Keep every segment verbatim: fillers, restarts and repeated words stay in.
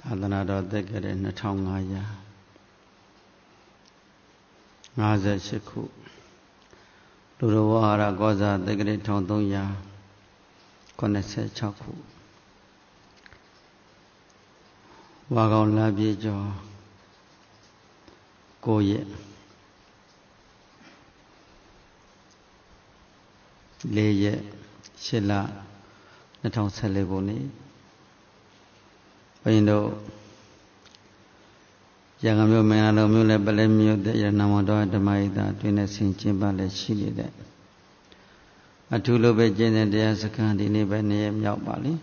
သာသနာတော်သက်ခဲ့တဲ့နှစ်ထောင်ငါးရာငါးဆယ်ရှစ်ခုလူတော်ဝါရကောဇာသက်ခဲ့တဲ့တစ်ထောင်သုံးရာခုနှစ်ဆယ်ခြောက်ခုဝါကောင်လပြေကျော်ကိုရက်လေးရက်ရှစ်လနှစ်ထောင်ဆယ်လေးခုနှစ်ဘုရင်တို့ရန်ကုန်မြို့မင်္ဂလာတော်မြို့နယ်ပလဲမြို့တဲ့ရဏမောတော်ဓမ္မယိတာတွင်နဲ့ဆင်ကျင်းပလည်းရှိနေတဲ့အထူးလိုပဲကျင့်တဲ့တရားစခန်းဒီနေ့ပဲနေ့ရက်မြောက်ပါလိ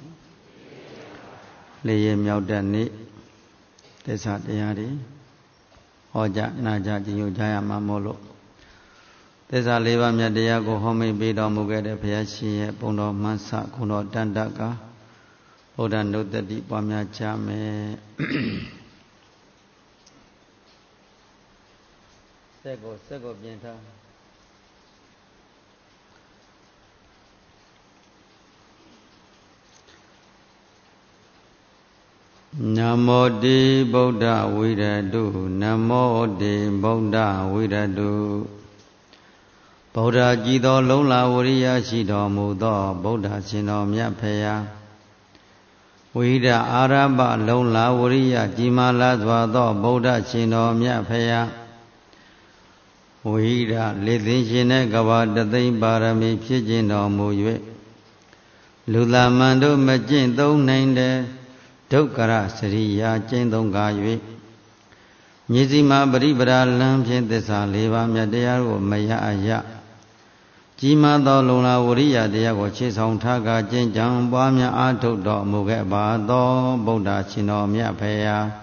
လေးရက်မြောက်တဲ့နေ့သစ္စာတရားတွေဟောကြားနာကြားကြည်ညိုကြရမှာမို့လို့သစ္စာလေးပါးမြတ်တရားကိုဟောမိန်ပေးတော်မူခဲ့တဲ့ဘုရားရှင်ရဲ့ပုံတော်မှန်ဆခုတော်တန်တကဗုဒ္ဓနုတ္တိပွားများကြမယ်စက်ကိုစက်ကိုပြင်ထားနမောတိဗုဒ္ဓဝိရတုနမောတိဗုဒ္ဓဝိရတုဗုဒ္ဓကြည်တော်လုံးလာဝရိယရှိတော်မူသောဗုဒ္ဓရှင်တော်မြတ်ဖေယဝိဒအာရပလုံးလာဝရိယကြည်မာလာစွာသောဗုဒ္ဓရှင်တော်မြတ်ဖေယဝိဒလေသိရှင်တဲ့ကဘာတသိမ့်ပါရမီဖြစ်ခြင်းတော်မူ၍လူလာမန်တို့မကျင့်သုံးနိုင်တဲ့ဒုက္ခရစရိယာကျင့်သုံးကား၍မြေစီမာပရိပရာလံဖြင့်သစ္စာလေးပါးမြတ်တရားကိုမရအရကြီးမားသောလုံလာဝရိယတရားကိုခြေဆောင်ထားကာကျင့်ကြံပွားများအားထုတ်တော်မူခဲ့ပါသောဗုဒ္ဓရှင်တော်မြတ်ဖေယ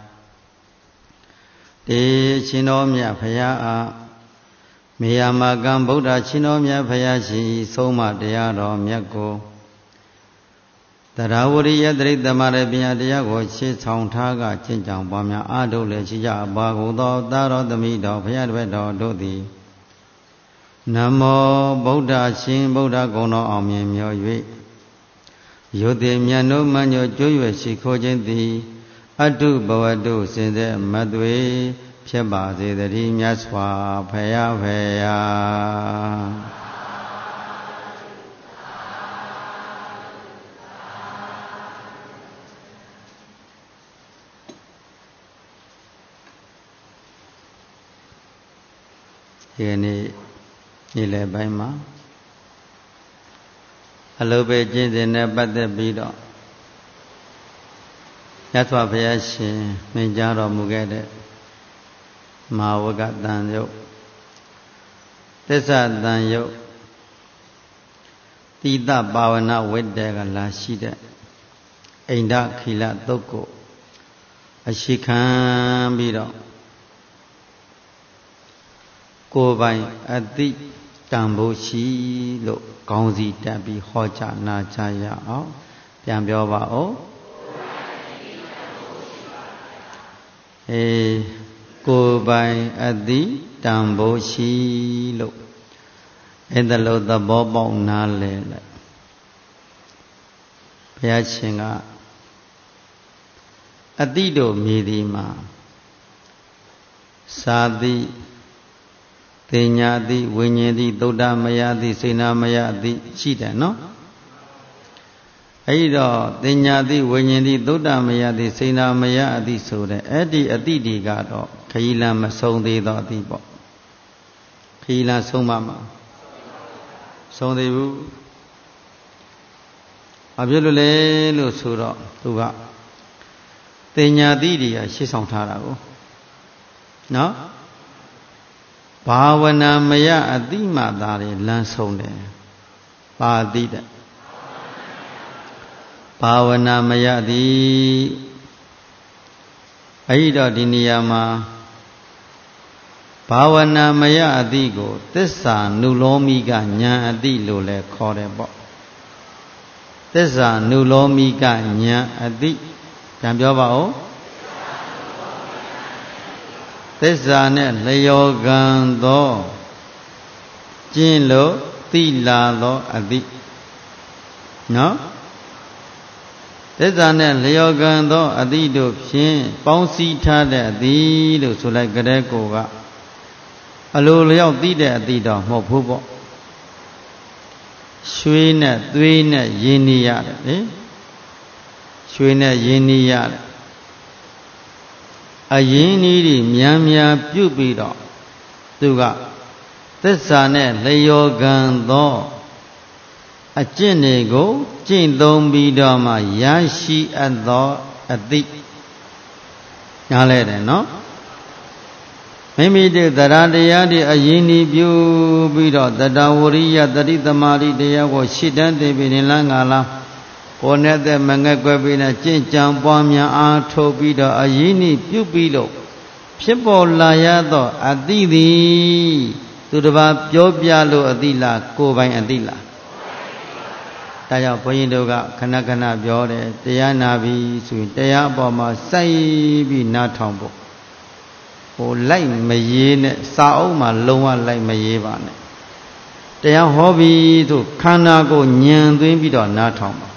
တေရှင်တော်မြတ်ဖေယအားမေယမကံဗုဒ္ဓရှင်တော်မြတ်ဖေယရှိဆုံးမတရားတော်မြတ်ကိုတရာဝရိယတရိသမရပညာတရားကိုရှေ့ဆောင်ထားကကျင့်ကြံပွားများအားထုတ်လည်းရှိကြပါကုန်သောသာတော်သမီးတော်ဘုရားတပည့်တော်တို့သည်နမောဗုဒ္ဓရှင်ဗုဒ္ဓဂုဏတော်အောင်မြင်မြော်၍ယုတိမြတ်တို့မညိုကျွရွယ်ရှိခိုးခြင်းသည်အတုဘဝတုစင်တဲ့မသွေဖြစ်ပါစေတည်းမြတ်စွာဘုရားဖေယဒီနေ့နေ့လယ်ပိုင်းမှာအလုပဲကျင့်စဉ်နဲ့ပတ်သက်ပြီးတော့မြတ်စွာဘုရားရှင်မိန့်ကြားတော်မူခဲ့တဲ့မဟာဝကတန်ယုတ်သစ္စာတန်ယုတ်တိတပါဝနာဝိတ္တကလာရှိတဲ့အိန္ဒခိလသုတ်ကိုအရှိခံပြီးတော့ကိုယ်ပိုင်အတိတန်ဖို့ရှိလို့ခေါင်းစီတက်ပြီးဟောကြားနာကြားရအောင်ပြန်ပြောပါဦးအေးကိုယ်ပိုင်အတိတန်ဖို့ရှိလို့အဲ့ဒါလို့သဘောပေါက်နားလဲလိုက်ဘုရားရှင်ကအတိတို့မြည်ဒီမှာသာတိတင်ညာတိဝိညာဉ်တိသုဒ္ဓမယတိစေနာမယတိရှိတယ်နော်အဲဒီတော့တင်ညာတိဝိညာဉ်တိသုဒ္ဓမယတိစေနာမယတိဆိုတဲ့အဲ့ဒီအတိဒီကတော့ခရီးလမ်းမဆုံးသေးတော့အတိပေါ့ခရီးလမ်းဆုံးပါမှာဆုံးသေးဘူးဘာဖြစ်လို့လဲလို့ဆိုတော့သူကတင်ညာတိတွေကရှေ့ဆောင်ထားတာကိုနော်ဘာဝနာမယအတိမသာတွေလမ်းဆုံးတယ်ပါတိတဲ့ဘာဝနာမယတိအဲ့တော့ဒီနေရာမှာဘာဝနာမယအတိကိုသစ္စာနုလောမိကဉာဏ်အတိလို့လည်းခေါ်တယ်ပေါ့သစ္စာနုလောမိကဉာဏ်အတိပြန်ပြောပါဦးသစ္စာနဲ့လျောကံသောကျင့်လို့သိလာသောအတိနော်သစ္စာနဲ့လျော်ကန်သောအတိတို့ဖြင့်ပေါင်းစည်းထားတဲ့အတိလို့ဆိုလိုက်ကြတဲ့ကိုကအလိုလျောက်သိတဲ့အတိတော့မဟုတ်ဘူးပေါ့ရွှေနဲ့သွေးနဲ့ရင်းနှီးရတယ်လေရွှေနဲ့ရင်းနှီးရတယ်အရင်းနှီးတွေများများပြုတ်ပြီးတော့သူကသစ္စာနဲ့လျော်ကန်သောအကျင့်တွေကိုကျင့်သုံးပြီးတော့မှရရှိအပ်သောအတိနားလဲတယ်နော်မိမိတို့တရားတရားတွေအရင်ဤပြုပြီးတော့တတဝရိယတတိသမารိတရားကိုရှစ်တန်းသိပြီးနေလားငါလားကိုယ်နဲ့တဲ့မငဲ့ကွယ်ပြီးနဲ့ကျင့်ကြံပွားများအားထုတ်ပြီးတော့အရင်ဤပြုပြီးလို့ဖြစ်ပေါ်လာရသောအတိသည်သူတစ်ပါးပြောပြလို့အတိလားကိုယ်ပိုင်အတိလားဒါကြောင့်ဘုန်းကြီးတို့ကခဏခဏပြောတယ်တရားနာပြီးဆိုရင်တရားအပေါ်မှာစိုက်ပြီးနားထောင်ဖို့ဟိုလိုက်မရေးနဲ့စာအုပ်မှာလုံးဝလိုက်မရေးပါနဲ့တရားဟောပြီးဆိုခန္ဓာကိုညံသွင်းပြီးတော့နားထောင်ပါ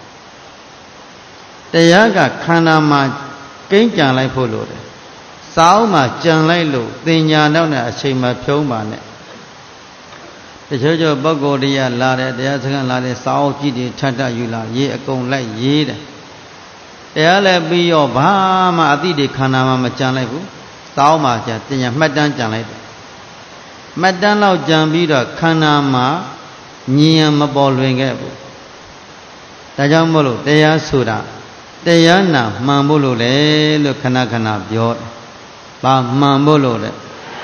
တရားကခန္ဓာမှာကိန်းကြံလိုက်ဖို့လိုတယ်စာအုပ်မှာကြံလိုက်လို့သင်ညာတော့နဲ့အချိန်မှဖြုံးပါနဲ့တချို့ချို့ပုဂ္ဂိုလ်တရားလာတယ်တရားစခန်းလာတယ်စာအုပ်ကြည့်တယ်ထပ်ထပ်ယူလာရေးအကုန်လိုက်ရေးတယ်တရားလည်းပြီးရောဘာမှအတိတွေခန္ဓာမှာမကြံလိုက်ဘူးစာအုပ်မှာကြံတင်ညာမှတ်တမ်းကြံလိုက်တယ်မှတ်တမ်းလောက်ကြံပြီးတော့ခန္ဓာမှာဉာဏ်မပေါ်လွင်ခဲ့ဘူးဒါကြောင့်မို့လို့တရားဆိုတာတရားနာမှန်ဖို့လို့လေလို့ခဏခဏပြောတယ်ဘာမှန်ဖို့လို့လဲ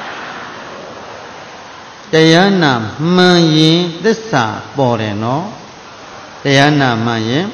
တရားနာမှန်ရင်သစ္စာပေါ်တယ်နော်တရားနာမှန်ရင်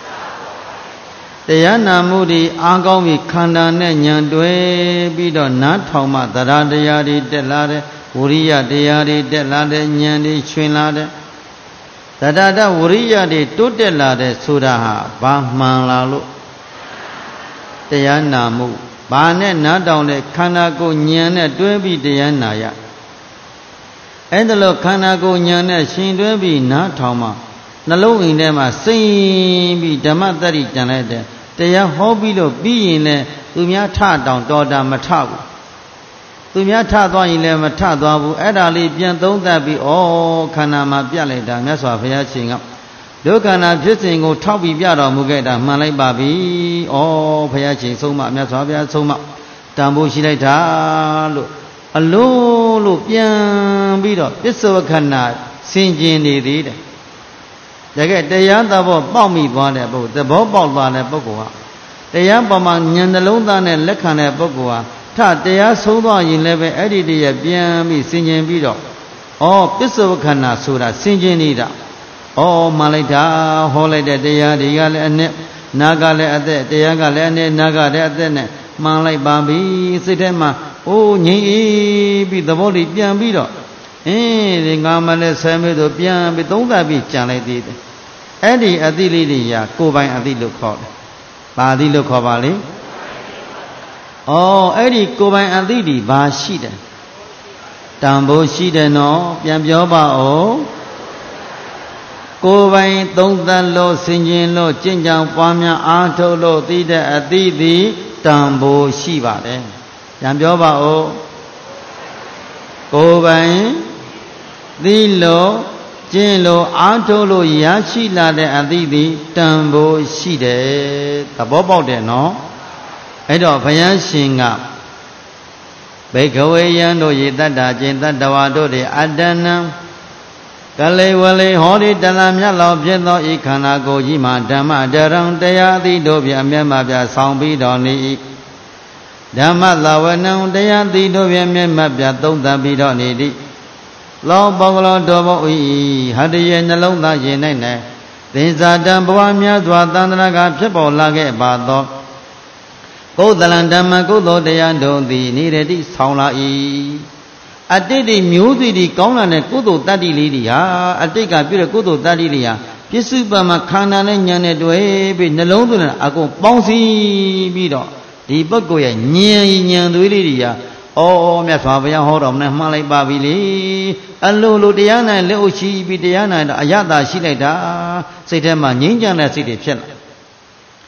တရားနာမှုဒီအားကောင်းပြီးခန္ဓာနဲ့ဉာဏ်တွဲပြီးတော့နားထောင်မှသရတရားတွေတက်လာတယ်ဝိရိယတရားတွေတက်လာတယ်ဉာဏ်တွေချွင်လာတယ်သရတဝိရိယတွေတိုးတက်လာတယ်ဆိုတာဟာဘာမှန်လာလို့တရားနာမှုဘာနဲ့နားထောင်တဲ့ခန္ဓာကိုယ်ဉာဏ်နဲ့တွဲပြီးတရားနာရအဲ့ဒါလို့ခန္ဓာကိုယ်ဉာဏ်နဲ့ရှင်တွဲပြီးနားထောင်မှနှလုံးအိမ်ထဲမှာစိမ့်ပြီးဓမ္မတတ္တိကြံလိုက်တဲ့တရားဟောပြီးလို့ပြီးရင်လည်းသူများထတောင်တော်တာမထဘူးသူများထသွားရင်လည်းမထသွားဘူးအဲ့ဒါလေးပြန်သုံးသပ်ပြီးဩခန္ဓာမှာပြတ်လိုက်တာမြတ်စွာဘုရားရှင်ကဒုက္ခနာဖြစ်စဉ်ကိုထောက်ပြီးပြတော်မူခဲ့တာမှန်လိုက်ပါပြီဩဘုရားရှင်ဆုံးမမြတ်စွာဘုရားဆုံးမတန်ဖိုးရှိလိုက်တာလို့အလုံးလို့ပြန်ပြီးတော့ပစ္စုပ္ပခဏဆင်ကျင်နေသေးတယ်တကယ်တရားသဘောပေါက်မိသွားတဲ့ပုဂ္ဂိုလ်သဘောပေါက်သွားတဲ့ပုဂ္ဂိုလ်ဟာတရားပေါ်မှာဉာဏ်နှလုံးသားနဲ့လက်ခံတဲ့ပုဂ္ဂိုလ်ဟာထတရားဆုံးသွားရင်လည်းပဲအဲ့ဒီတည်းပြန်ပြီးဆင်ကျင်ပြီးတော့ဩပစ္စုပ္ပခဏဆိုတာဆင်ကျင်နေတာဩမှန်လိုက်တာဟောလိုက်တဲ့တရားတွေကလည်းအနဲ့နာကလည်းအသက်တရားကလည်းအနဲ့နာကလည်းအသက်နဲ့မှန်လိုက်ပါပြီစိတ်ထဲမှာအိုးငြိမ်အေးပြီးသဘောလေးပြန်ပြီးတော့အင်းဒီငါမလည်းဆယ်မိတို့ပြန်ပြီးသုံးသပ်ပြီးကြံလိုက်သေးတယ်အဲ့ဒီအသိလေးတွေရာကိုယ်ပိုင်အသိလို့ခေါ်တယ်။ဘာအသိလို့ခေါ်ပါလဲ။အော်အဲ့ဒီကိုယ်ပိုင်အသိဒီဘာရှိတယ်။တန်ဖိုးရှိတယ်နော်ပြန်ပြောပါဦး။ကိုယ်ပိုင်သုံးသပ်လို့ဆင်ခြင်လို့ကျင့်ကြံပွားများအားထုတ်လို့သိတဲ့အသိသည်တန်ဖိုးရှိပါတယ်။ပြန်ပြောပါဦး။ကိုယ်ပိုင်သိလို့ကျင့်လို့အားထုတ်လို့ရရှိလာတဲ့အသည့်သည်တန်ဖိုးရှိတယ်သဘောပေါက်တယ်နော်အဲ့တော့ဘုရားရှင်ကဘေခဝေယံတို့ရေတတ္တာကျင့်တတ္တဝါတို့တွေအတ္တနံကလေဝလေဟောဒီတလမြတ်လောဖြစ်သောဤခန္ဓာကိုယ်ကြီးမှာဓမ္မတရံတရားသည်တို့ဖြင့်အမျက်မှပြဆောင်ပြီးတော်နေ၏ဓမ္မသဝနံတရားသည်တို့ဖြင့်မျက်မှပြသုံးသပ်ပြီးတော်နေသည်လောပေါကလောတော်ဘောဤဟတရေနှလုံးသားရင်၌၌သင်္ဇာတံဘဝများစွာသန္တရာကဖြစ်ပေါ်လာခဲ့ပါသောကုသလံဓမ္မကုသိုလ်တရားတို့သည်နိရတိဆောင်လာ၏အတိတ်ဒီမျိုးစီဒီကောင်းလာတဲ့ကုသိုလ်တတ္တိလေးတွေဟာအတိတ်ကပြုတဲ့ကုသိုလ်တတ္တိတွေဟာပစ္စုပန်မှာခန္ဓာနဲ့ဉာဏ်နဲ့တွေ့ပြီးနှလုံးသွင်းအကုန်ပေါင်းစည်းပြီးတော့ဒီပုဂ္ဂိုလ်ရဲ့ဉာဏ်ဉာဏ်သွေးလေးတွေဟာဩမြတ်စွာဘုရားဟောတော်မနဲ့မှန်လိုက်ပါပြီလေအလိုလိုတရားနိုင်လက်ဥရှိပြီးတရားနိုင်တော့အယတာရှိလိုက်တာစိတ်ထဲမှာငြိမ်းချမ်းတဲ့စိတ်တွေဖြစ်လာ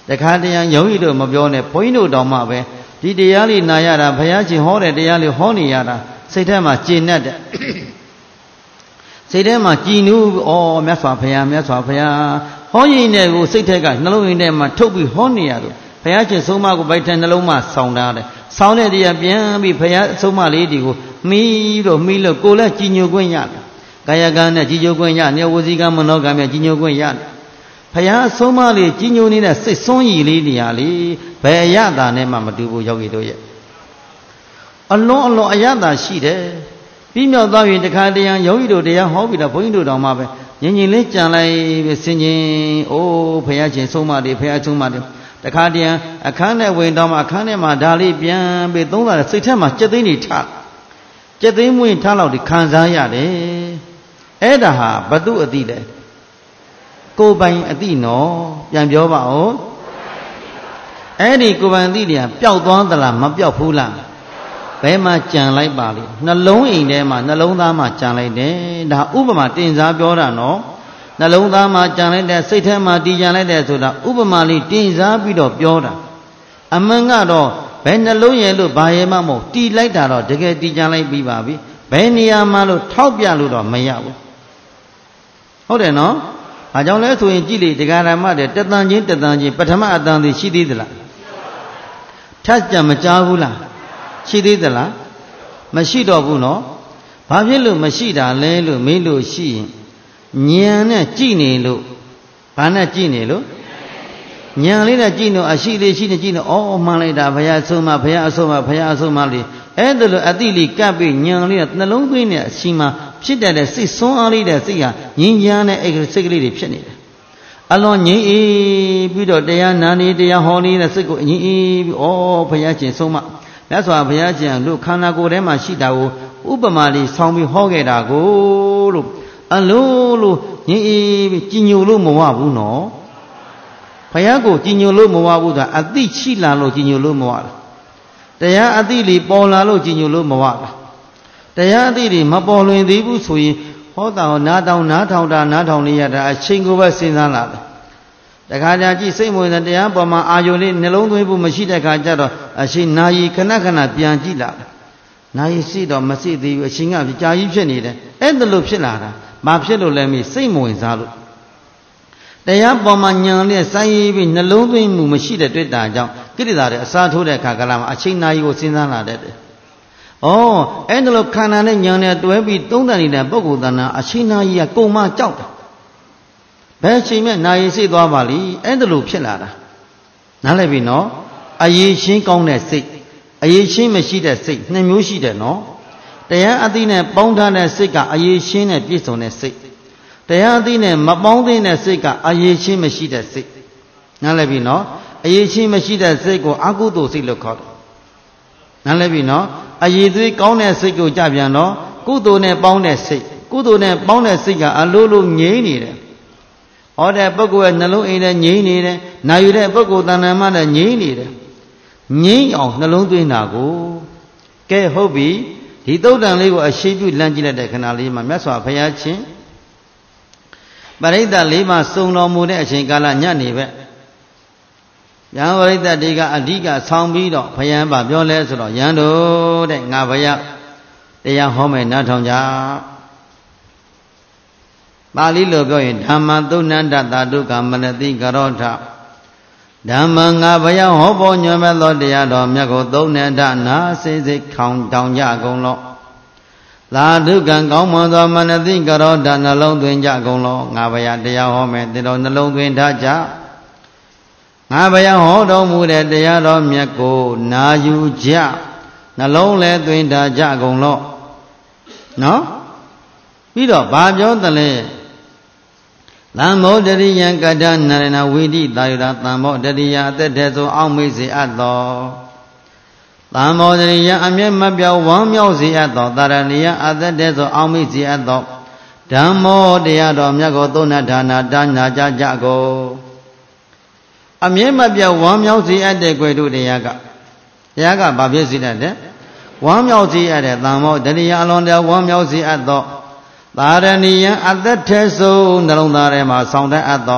တခါတည်းယောဂီတို့မပြောနဲ့ဘုန်းကြီးတို့တောင်မှပဲဒီတရားလေးနာရတာဘုရားရှင်ဟောတဲ့တရားလေးဟောနေရတာစိတ်ထဲမှာကျေနပ်တဲ့စိတ်ထဲမှာကြည်နူးဩမြတ်စွာဘုရားမြတ်စွာဘုရားဟောရင်တဲ့ကိုစိတ်ထက်ကနှလုံးရင်းထဲမှာထုတ်ပြီးဟောနေရတော့ဘုရားရှင်ဆုံးမကိုပိုက်တဲ့နှလုံးမှာဆောင်းထားတယ်ဆောင်းတဲ့တရားပြန်ပြီးဘုရားဆုံးမလေးဒီကိုမီးတော့မီးလို့ကိုယ်လည်းကြည်ညိုခွင့်ရတယ်ကာယကံနဲ့ကြည်ညိုခွင့်ရနေဝစီကံမနောကံနဲ့ကြည်ညိုခွင့်ရတယ်ဘုရားဆုံးမလေးကြည်ညိုနေတဲ့စိတ်ဆွမ်းရည်လေးနေရာလေဘယ်အရသာနဲ့မှမတူဘူးယောဂီတို့ရဲ့အလွန်အလွန်အရသာရှိတယ်ပြီးမြောက်သွားရင်တခါတည်းယောဂီတို့တရားဟောပြီးတော့ဘုန်းကြီးတို့တောင်မှပဲငြင်ငြင်လေးကြံလိုက်ပဲဆင်ခြင်အိုးဘုရားရှင်ဆုံးမတယ်ဘုရားဆုံးမတယ်တခါတည်းအခန်းထဲဝင်တော့မှအခန်းထဲမှာဒါလေးပြန်ပြီးသုံးတာစိတ်ထဲမှာစက်သိန်းတွေထားစက်သိန်းမွေးထားလောက်ဒီခံစားရတယ်အဲ့ဒါဟာဘသူအတိလဲကိုယ်ပိုင်အတိနော်ပြန်ပြောပါဦးအဲ့ဒီကိုယ်ပိုင်အတိတွေကပျောက်သွားသလားမပျောက်ဘူးလားဘယ်မှာကြံလိုက်ပါလိနှလုံးအိမ်ထဲမှာနှလုံးသားမှာကြံလိုက်တယ်ဒါဥပမာတင်စားပြောတာနော်နှလုံးသားမှာကြံလိုက်တဲ့စိတ်ထဲမှာတည်ကြံလိုက်တဲ့ဆိုတာဥပမာလေးတင်စားပြီးတော့ပြောတာအမှန်ကတော့ဘယ်နှလုံးရဲ့လို့ဘာရဲ့မှမဟုတ်တည်လိုက်တာတော့တကယ်တည်ကြံလိုက်ပြီးပါပြီဘယ်နေရာမှာလို့ထောက်ပြလို့တော့မရဘူးဟုတ်တယ်နော်ဘာကြောင့်လဲဆိုရင်ကြည့်လေတရားဓမ္မတဲ့တသံချင်းတသံချင်းပထမအတန်တွေရှိသေးသလားထပ်ကြံမကြားဘူးလားရှိသေးသလားမရှိတော့ဘူးနော်ဘာဖြစ်လို့မရှိတာလဲလို့မေးလို့ရှိရင်ဉာဏ်နဲ့ကြည့်နေလို့ဘာနဲ့ကြည့်နေလို့ဉာဏ်လေးနဲ့ကြည့်လို့အရှိလေးရှိနေကြည့်လို့အော်မှန်လိုက်တာဘုရားအဆုံးမဘုရားအဆုံးမဘုရားအဆုံးမလေးအဲ့ဒါလို့အတိလေးကပ်ပြီးဉာဏ်လေးကနှလုံးသွင်းတဲ့အချိန်မှာဖြစ်တတ်တဲ့စိတ်ဆွမ်းအားလေးတဲ့စိတ်ဟာငြိမ်းချမ်းတဲ့အဲ့ဒီစိတ်ကလေးတွေဖြစ်နေတယ်အလွန်ငြိမ်းအေးပြီးတော့တရားနာနေတရားဟောနေတဲ့စိတ်ကိုငြိမ်းအေးပြီးဩဘုရားရှင်ဆုံးမမြတ်စွာဘုရားရှင်တို့ခန္ဓာကိုယ်ထဲမှာရှိတာကိုဥပမာလေးဆောင်းပြီးဟောခဲ့တာကိုလို့အလိုလိုငြိမ်းအေးပြီးကြည်ညိုလို့မဝဘူးနော်ဘုရားကိုကြည်ညိုလို့မဝဘူးဆိုတာအသိရှိလာလို့ကြည်ညိုလို့မဝတာတရားအသိလေးပေါ်လာလို့ကြည်ညိုလို့မဝတာတရားအသိတွေမပေါ်လွင်သေးဘူးဆိုရင်ဟောတာဟောနားတောင်နားထောင်တာနားထောင်နေရတာအချိန်ကိုပဲစဉ်းစားလာတယ်တခါကြာကြည့်စိတ်ဝင်တဲ့တရားပေါ်မှာအာယုန်လေးနှလုံးသွင်းဖို့မရှိတဲ့ခါကျတော့အချိန်နာယီခဏခဏပြန်ကြည့်လာတယ်နာယီစီတော့မစီသေးဘူးအချိန်ကကြာကြီးဖြစ်နေတယ်အဲ့ဒါလို့ဖြစ်လာတာမဖြစ်လို့လည်းမစိတ်မဝင်စားလို့တရားပေါ်မှာညံလေးစိုင်းပြီးနှလုံးသွင်းမှုမရှိတဲ့တွေ့တာကြောင့်ကိရိတာတွေအစားထိုးတဲ့အခါကလာမှာအချိန်နာယီကိုစဉ်းစားလာတတ်တယ်ဩအဲ့ဒါလို့ခန္ဓာနဲ့ညံနဲ့တွဲပြီးသုံးတန်နေတဲ့ပုဂ္ဂိုလ်တဏ္ဍာအချိန်နာယီကကုန်မကြောက်တယ်ဘယ်ချိန်မဲ့နာယီစိတ်သွားပါလိအဲ့ဒါလို့ဖြစ်လာတာနားလည်ပြီနော်အရေးရှင်းကောင်းတဲ့စိတ်အရေးရှင်းမရှိတဲ့စိတ်နှစ်မျိုးရှိတယ်နော်တရားအသိနဲ့ပေါင်းထားတဲ့စိတ်ကအရေးရှင်းနဲ့ပြည့်စုံတဲ့စိတ်တရားအသိနဲ့မပေါင်းသင်းတဲ့စိတ်ကအရေးရှင်းမရှိတဲ့စိတ်နားလည်ပြီနော်အရေးရှင်းမရှိတဲ့စိတ်ကိုအကုသိုလ်စိတ်လို့ခေါ်တယ်နားလည်ပြီနော်အရေးသွေးကောင်းတဲ့စိတ်ကိုကြပြန်တော့ကုသိုလ်နဲ့ပေါင်းတဲ့စိတ်ကုသိုလ်နဲ့ပေါင်းတဲ့စိတ်ကအလိုလိုငြိမ့်နေတယ်ဟောတဲ့ပုဂ္ဂိုလ်ရဲ့နှလုံးအိမ်နဲ့ငြိမ့်နေတယ်နာယူတဲ့ပုဂ္ဂိုလ်တဏ္ဍာမနဲ့ငြိမ့်နေတယ်ငြိမ့်အောင်နှလုံးသွင်းတာကိုကဲဟုတ်ပြီဒီသုတ်တန်လေးကိုအရှိပြုလမ်းကြည့်လိုက်တဲ့ခဏလေးမှာမြတ်စွာဘုရားရှင်ပရိသတ်လေးပါစုံတော်မူတဲ့အချိန်ကာလညနေပဲယံပရိသတ်တွေကအဓိကဆောင်းပြီးတော့ဘုရားပါပြောလဲဆိုတော့ယံတို့တဲ့ငါဘုရားတရားဟောမယ်နားထောင်ကြပါဠိလိုပြောရင်ဓမ္မသုဏ္ဏတသာတုကမနတိကရောထဓမ္မငါဘုရားဟောပေါ်ညွှန်မဲ့သောတရားတော်မြတ်ကိုသုံးနေတနာစိစိခေါင်တောင်ကြကုန်လောသာဓုကံကောင်းမွန်သောမနတိကရောထနှလုံးသွင်းကြကုန်လောငါဘုရားတရားဟောမယ်သင်တော်နှလုံးသွင်းထားကြငါဘုရားဟောတော်မူတဲ့တရားတော်မြတ်ကိုနာယူကြနှလုံးလဲသွင်းထားကြကုန်လောနော်ပြီးတော့ဘာပြောသလဲသံမောတရိယံကတ္တနာရဏဝိတိတာယရာသံမောတရိယအသက်တဲ့ဆိုအောက်မေ့စေအပ်သောသံမောတရိယအမျက်မပြောင်းဝမ်းမြောက်စေအပ်သောတာရဏိယအသက်တဲ့ဆိုအောက်မေ့စေအပ်သောဓမ္မောတရားတော်မြတ်ကိုသုံးနာဒါနာတာနာကြကြကိုအမျက်မပြောင်းဝမ်းမြောက်စေအပ်တဲ့ကွယ်တို့တရားကတရားကဘာဖြစ်စေတတ်တယ်ဝမ်းမြောက်စေအပ်တဲ့သံမောတရိယအလွန်တရာဝမ်းမြောက်စေအပ်သောသာရဏီယံအသက်ထဲဆုံးနှလုံးသားထဲမှာဆောင်းတတ်အပ်သော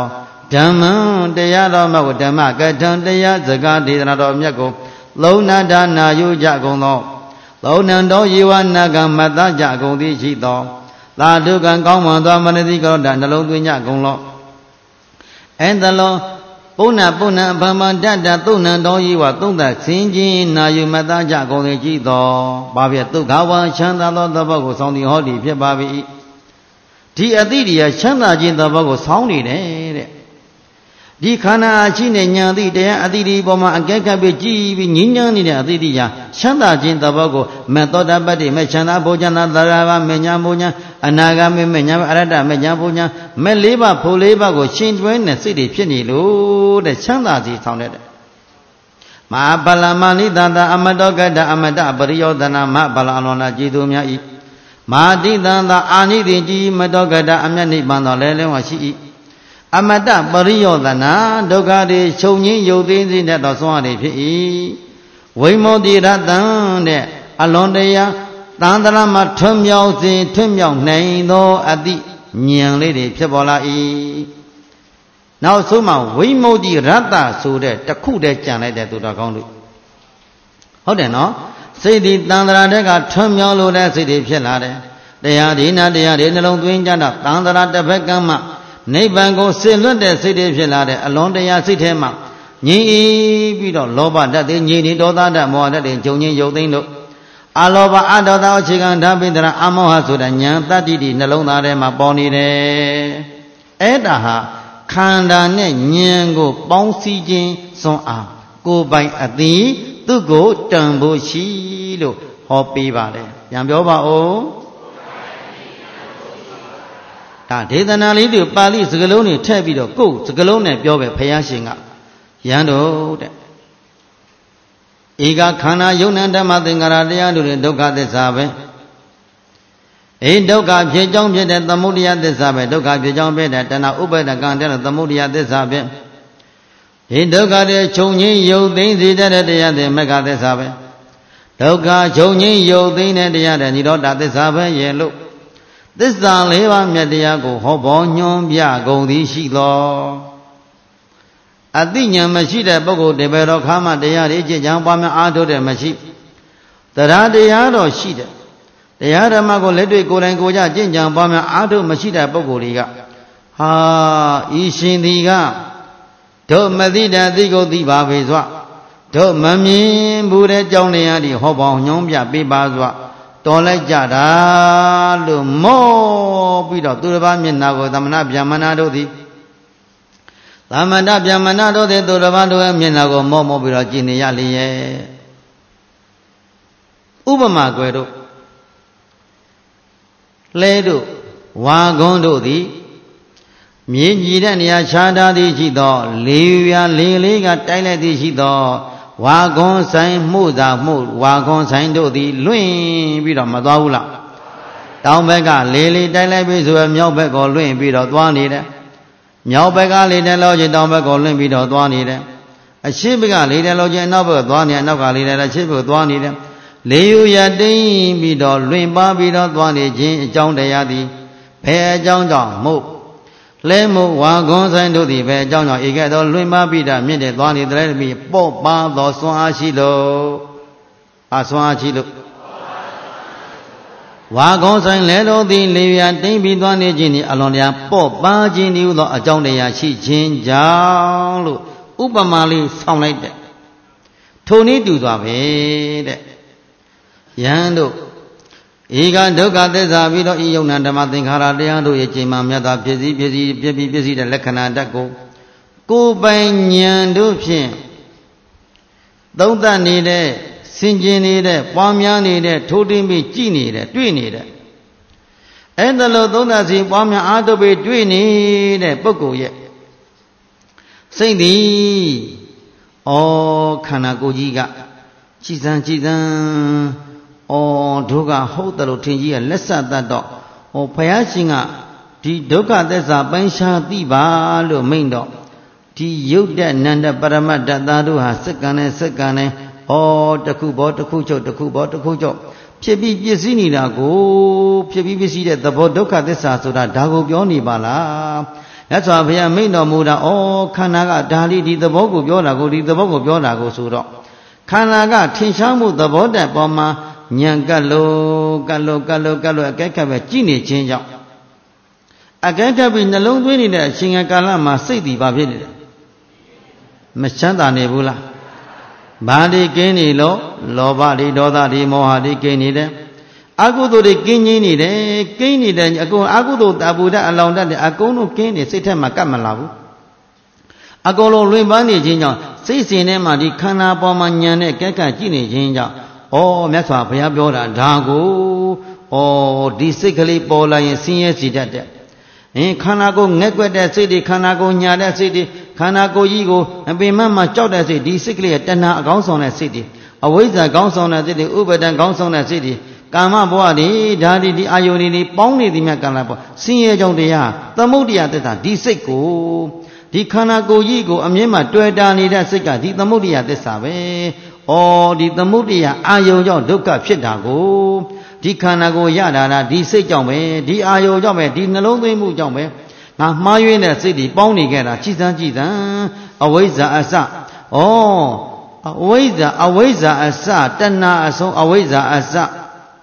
Dhamma Tayado Mago Dhamma Katan Taya Zagati Nado Myago Lona Dana Yuja Gono Lonando Yiwa Naga Mata Jago Di Chito La Dukan Komando Manadi Godan the Lodunya Golo and the law Puna Puna Bamanda Tuna Do Yiwa Tunda Sinji Nayu Mata Jago Di Chito Babia Tukawa Chanda Lord the Bogo Sound the Holy Babi Ti Adidia Chanda Jin the Bogo Sound Di kana chine nyadi de adidi boma ageka be ji bi nyinya ni de adidi ya chanda jin tabago metoda badi me chanda bojana darava me nya bonya anaga me me nya arata me nya bonya me leba pho leba ko shin twin ne sit de phit ni lo de chanda ji saung de ma balamani danda amadogada amada pariyodana ma balalona ji tu mya i ma di danda ani di ji madogada amya ni ban do le le wa shi i Amata Pariyodana, Dogadi, Choni, Yodin, that was one if he Wimodi Ratan, Alondeya, Tandarama, Tum Yauzi, Tum Young, Nay, no, at the young lady, Pibola E. Now, Suma, Wimodi Rata, so that the coup de channel to the country. How then, no? Say the Tandara, Tum Yolo, City Pilade. They are dinner, they are in a long twin jana, Tandara, the Becama. Neighbor said, "Let the city filade along the Yasitema. Ye be the loba that they need all that more than Joni Yodino. Aloba Adada chicken Dabindra Amoha Sudanya, that did in the Lona Rema Bonide. Edaha, Kanda Ne Nyango, Bouncy Jin, so ah, go by a thee to go Tambo Shilo, Hoppy Valley. Yamboba oh. Ta Dedana Lidu Pali Zagaloni Tabido go Zagalone Biobe Payashinga Yando Iga Kana Yonanda Madingaradia to the Doka de Sabe A Doka Jejong Bed at the Mudia de Sabe, Doka Jejong Bed at Tana Uber the Gandel at the Mudia de Sabe A Doka de Choni Yo Daisy de the Mega de Sabe Doka Choni Yo Dine de Yada Nidota de Sabe Yellow This is the Leva Mediago, Hobonium, Yago, the Shilo. Adinya Machida Bogo de Berokama, the Yadi, Jambama Ado de Machi. The Radiado Shida. The Yadamago Ledu Gorangoja, Jambama Ado Machida Bogoriga. Ha, Ishindiga. To Medina Digo di Babizwa. To Mami Bude Joniadi, Hobonium, Yabibazwa. Tole Jada, Lumo, Pido, Turabami Nago, Tamana Biamanado di Lamada Biamanado de Turabando and Minago, Momo Biragini Yali Ubama Guedo Ledo, Wagondo di Mijidania Chada di Chido, Livia Liliga Tile di Chido. Wagon sign Muda Mood, Wagon sign do the Luin bit of Madaula. Down Bega, Lily, Delebis, who have Mjobek or Luin bit of one either. Mjobeka, Lily, Logic, down Beg or Luin bit of one either. A Shibiga, Lily, Logic, Novel, one and Noga, Lily, a ship with one either. Liu Yadin bit of Luin Barbie of one, John de Yadi, Pay John John, Mo. Lemo Wagon sign do the Pay John, you get all Luin Barbie that made it one is let me pop Bob, Swashilo. Aswachilo. Wagon sign Ledo the Livia, David Donegini, Alonia, Pop, Bajin, you know, a John de Yashi, Jin, Jalo, Upamali, sound like that. Tony do the Yando. Iga Doga de Zavido, Ionanda Matinkara, Deando, Yachima, Mata, busy, busy, busy, busy, the Lekana Dago. Go by Nyando Pin. Don't that need it, Sinjin need it, Pamya need it, Todimi, G need it, Twin need it. And the Lodona see Pamya Adobe, Twin need it, Boko yet. Say thee, oh, Kanagojiga, Chizan, Chizan. Oh, Doga hold the Lutinji and lesser that dog. Oh, Payashinga, the Doga desa Bansha Diba, lo main dog. The Yoda Nanda Paramata Dadu has second and second. Oh, the Kubo, the Kucho, the Kubo, the Kucho. Chebi Pisini Dago, Chebi Pisi, the Bodoka desa so that Dago Bioni Bala. That's why we are made no muda, oh, Kanaga, Dali, the Bogo, Yodago, the Bogo, Yodago, Sudo. Kanaga, Tinshamu, the Boda, Boma, Nyangalo, Galo, Galo, Galo, Agaka, Genie change out. Agaka in the long way there, Singakalama, City, Babili. Machanda Nebula. Badi Geni lo, Lobadi, Dodadi, Mohadi, Geni there. Agudo de Guinea, Guinea, then Agudo, Abuda, along that the Agono Guinea, Satan Macamalabu. Agolo Ribani Jinja, Sissinema, the Cana Bomanyane, Kaka Gini Jinja, oh, Mesa, Piabioda, Dago, oh, disically Bola and Senior City. In Kanago, Negweda City, Kanago, Nyada City, Kanago Yigo, and Bimama Chowda City, disically at Tana Gonson City. Away the Gonson City, Uber than Gonson City. Kama boadi, daddy, the ayoni, pony, the Macanabo, Senior John Dia, the Modia, the Diseco, the Kanago Yigo, Amima, Tuedani, the Sika, the Modia, the Save, or the Modia, Ayo, Duka, Chidago, the Kanago Yada, the Sekame, the Ayo Jome, the Nalone Mujome, now Mayu in the city, Pony Gera, Chisan Chisan, Aweza Asa, oh, Aweza, Aweza Asa, Tana Aso, Aweza Asa.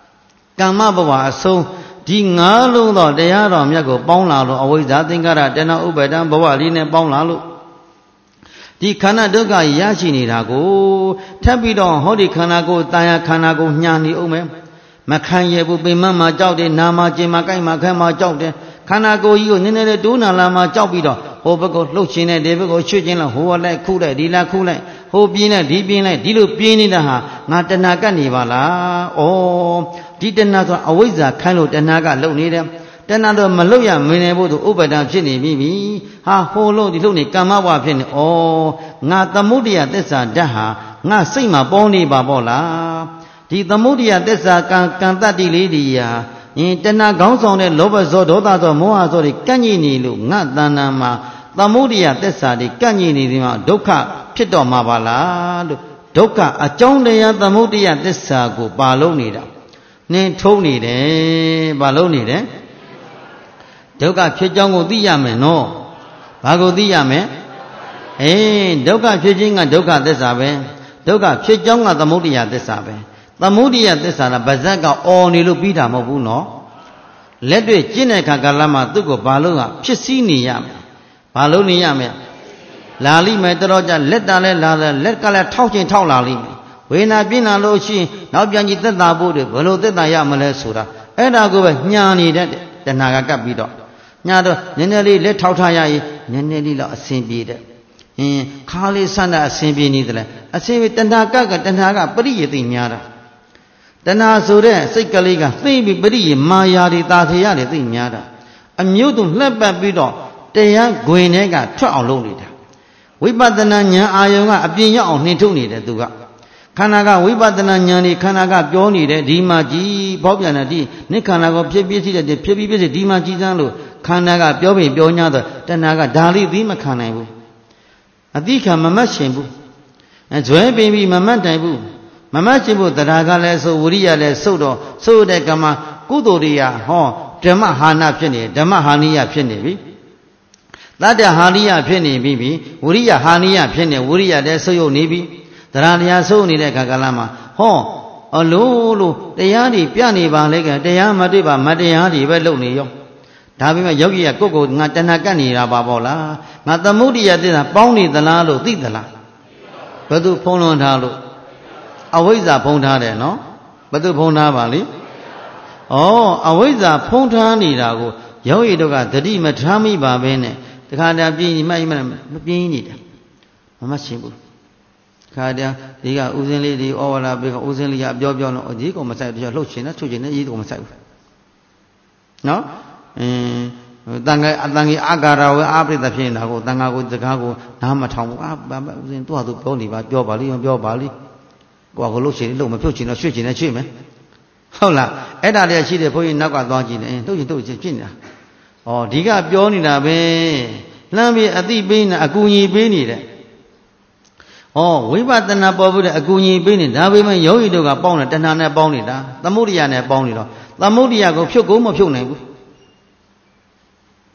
Kama so Dingalo, the Yaro, Yago, Bonlalo, always that thing got a dinner over down Boaline, Bonlalo. The Kanadoga Yashini Rago, Tabido, Hodi Kanago, Taya Kanago, Nyani Ume, Makanye will be Mama Jowde, Nama Jimakai, Makama Jowde, Kanago, you, Nene, Duna Lama Jobido, Hobago, Lucina, Devigo, Chujina, who are like Kula, Dila Kula, Hobina, Dibina, Dilu Pinida, not the Naganivala, oh. Didn't always a kind of Naga Lonida, then other Maloya Minebo to Ubada Jenny Bibi, ha holo the Luni Kamawa Pin, oh, not the Mudia Dessa Daha, not Sima Boni Babola, the Mudia Dessa Cantati Lydia, in Tena Gonson and Loba Zododa Moa Zori Canini, not Danama, the Mudia Dessa, the Canini, Doka, Pito Mabala, Doka, a Chondia, the Mudia Dessa go Balonida. Name Tony, eh, Baloni, eh? Doka Chijango Diame, no. Bago Diame, eh, Doka Chijing and Doka Desabe, Doka Chijonga the Mudia Desabe. The Mudia Desana, Bazaga, all Nilubida Mobuno. Let the Jineka Galama Dugo Balua, Chisini Yame, Baloni Yame, Lali Metroja, let Dale Lala, let Kala talking tall Lali. When I've been a low she, now Bianchi the Dabu, below the Dayamale Sura, and I go with Nyani, the Nagaka Bido. Nyado, Neneli let Tautaya, Neneli la Simbi. In Kali Sanda Simbi neither. I say with the Naga, the Naga, Bri the Nyara. The Nazure, Sikaliga, Baby Bri, Mayari, Tatiari, the Nyara. A mutum left by Bido, they are Guinega, Trollonida. We but the Nanya Ayonga, a being on Nituni, the Duga. Kanaga, Wibadana Nyani, Kanaga, Joni, Dimaji, Bobianadi, Nikanago, Pibisi, the Pibisi, Dimaji Zalo, Kanaga, Biobi, Bionya, Tanaga, Dali, Dima Kanabu. Adika, Mama Shimbu. And so, baby, Mama Tabu. Mama Shimbu, the Raga Leso, Uria Lesodo, so de Gama, Gudoria, Ho, Dama Hana Penny, Dama Hania Penny. That the Hania Penny, Bibi, Uria Hania Penny, Uria Leso, Nibi. The Radia so needed Kagalama. Ho, a lulu, the Yadi, Piani Balega, the Yamadiba, Madiadi, Velonio. Tabima Yogi, a coco, Natanakani, Rababola, not the Mudia did a pony the Lalo, Didala. Badu Pono Halo. Always a Pontade, no? Badu Pona Valley. Oh, always a Pontani Rago, Yogi Doga, the Dima Trami Babene, the Kadabi, my Bini. Mamma Kadia, the Uzin lady, or a big Uzin Yabion or Digo Masai, Lochina, Chujin, Edo Masai. No? Danga Adangi Agara, Abri the Pinago, Danga with the Gago, Namatam, Uzin to have Pony, but your Bali and your Bali. Guagolochi, Loma Puchin, or Switching a chimney. Hola, Eda, she the point Nagadonji, and do you do it, Gina? Or Diga Bionina Bay, Lambi Adi Bin, Aguni Bini. Oh, we bought the Nabobu, a Guni Bini, now we may Yogi do a bonnet, and Nana Bonita, the Muriana Bonito, the Muria go Pugum of Pune.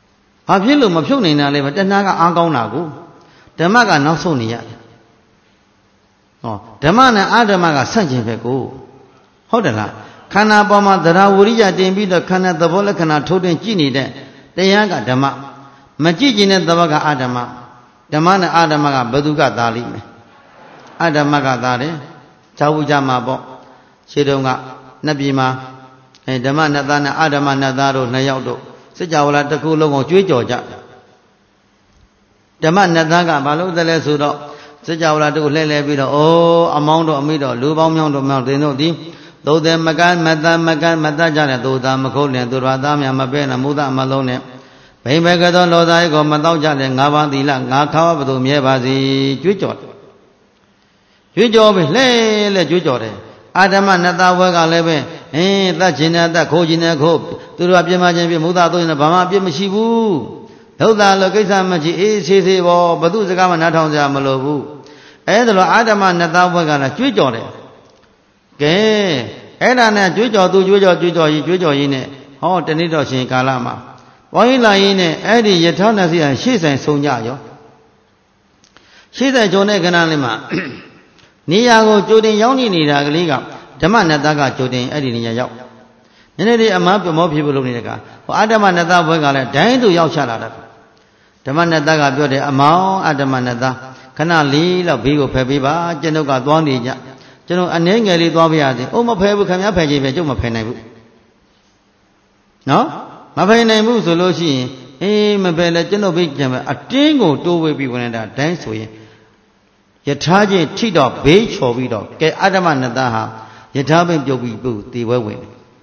ဘာဖြစ်လို့မဖြုတ်နိုင်တာလဲတဏှာကအားကောင်းတာကိုဓမ္မကနောက်ဆုံးနေရတယ်ဟောဓမ္မနဲ့အဓမ္မကဆန့်ကျင်ဘက်ကိုဟုတ်တယ်လားခန္ဓာပေါ်မှာသရဝရိယတင်ပြီးတော့ခန္ဓာသဘောလက္ခဏာထုတ်တင်ကြည့်နေတဲ့တရားကဓမ္မမကြည့်ကျင်တဲ့သဘောကအဓမ္မဓမ္မနဲ့အဓမ္မကဘယ်သူကသာလိမ့်မယ်အဓမ္မကသာတယ်ဇာဝုကြမှာပေါ့ရှင်းတော့ကနှစ်ပြည်မှာအဲဓမ္မနဲ့သားနဲ့အဓမ္မနဲ့သားတို့နှစ်ယောက်တို့စကြဝဠာတစ်ခုလုံးကိုကြွေးကြော်ကြဓမ္မနဲ့သားကဘာလို့တလဲဆိုတော့စကြဝဠာတစ်ခုလှည့်လဲပြီးတော့အိုးအမောင်းတို့အမိတို့လူပေါင်းမြောင်းတို့မြောင်းတင်တို့ဒီသို့တဲ့မကန်းမတမကန်းမတကြတဲ့သို့သာမခုတ်နဲ့သူတော်သားများမပဲ့နဲ့မူသားမလုံးနဲ့ဘိမကသောလောသားကိုမတော့ကြတဲ့ငါးပါးသီလငါခါဝဘသူမြဲပါစေကြွေးကြော်ကြွေးကြော်ပြီလှဲလဲကြွေးကြော်တယ်အာဓမ္မနတဝဲကလည်းပဲအင်းတတ်ခြင်းနဲ့တတ်ခိုးခြင်းနဲ့ခိုးသူတို့ကပြင်းမခြင်းပြမူသားတို့နဲ့ဘာမှအပြစ်မရှိဘူးဒုက္ခလို့ကိစ္စမရှိအေးဆေးဆေးပေါ်ဘသူစကားမှနားထောင်ကြမလို့ဘူးအဲ့ဒါလိုအာဓမ္မနတဝဲကလည်းကြွေးကြော်တယ်ကဲအဲ့ဒါနဲ့ကြွေးကြော်သူကြွေးကြော်ကြွေးကြော်ကြီးကြွေးကြော်ကြီးနဲ့ဟောတနေ့တော့ရှင်ကာလမှာဝိုင်းလာရင်းနဲ့အဲ့ဒီယထာနစီရှေ့ဆိုင်ဆုံးကြရောရှေ့ဆိုင်ကြုံတဲ့ခဏလေးမှာနေရာကိုကြိုတင်ရောက်နေနေတာကလေးကဓမ္မနတကကြိုတင်အဲ့ဒီနေရာရောက်နည်းနည်းလေးအမှားပြမောဖြစ်ဖို့လုပ်နေတဲ့ကဟောအတ္တမနတဘွဲကလည်းဒိုင်းသူရောက်ချလာတာဓမ္မနတကပြောတယ်အမောင်းအတ္တမနတခဏလေးလောက်ဘေးကိုဖယ်ပေးပါကျွန်ုပ်ကသွားနေကြကျွန်တော်အနေငယ်လေးသွားပြရစီအိုးမဖယ်ဘူးခင်ဗျားဖယ်ခြင်းပဲကျုပ်မဖယ်နိုင်ဘူးနော်မဖယ်နိုင်ဘူးဆိုလို့ရှိရင်အေးမဖယ်လဲကျွန်တော်ဘေးကြံပဲအတင်းကိုတိုးဝေးပြီးဝင်နေတာဒိုင်းဆိုရင်ယထာချင်းထိတော့ဘေးချော်ပြီးတော့ကဲအတ္တမနတဟာယထာပင်ပြုတ်ပြီးပုတေဝဲဝင်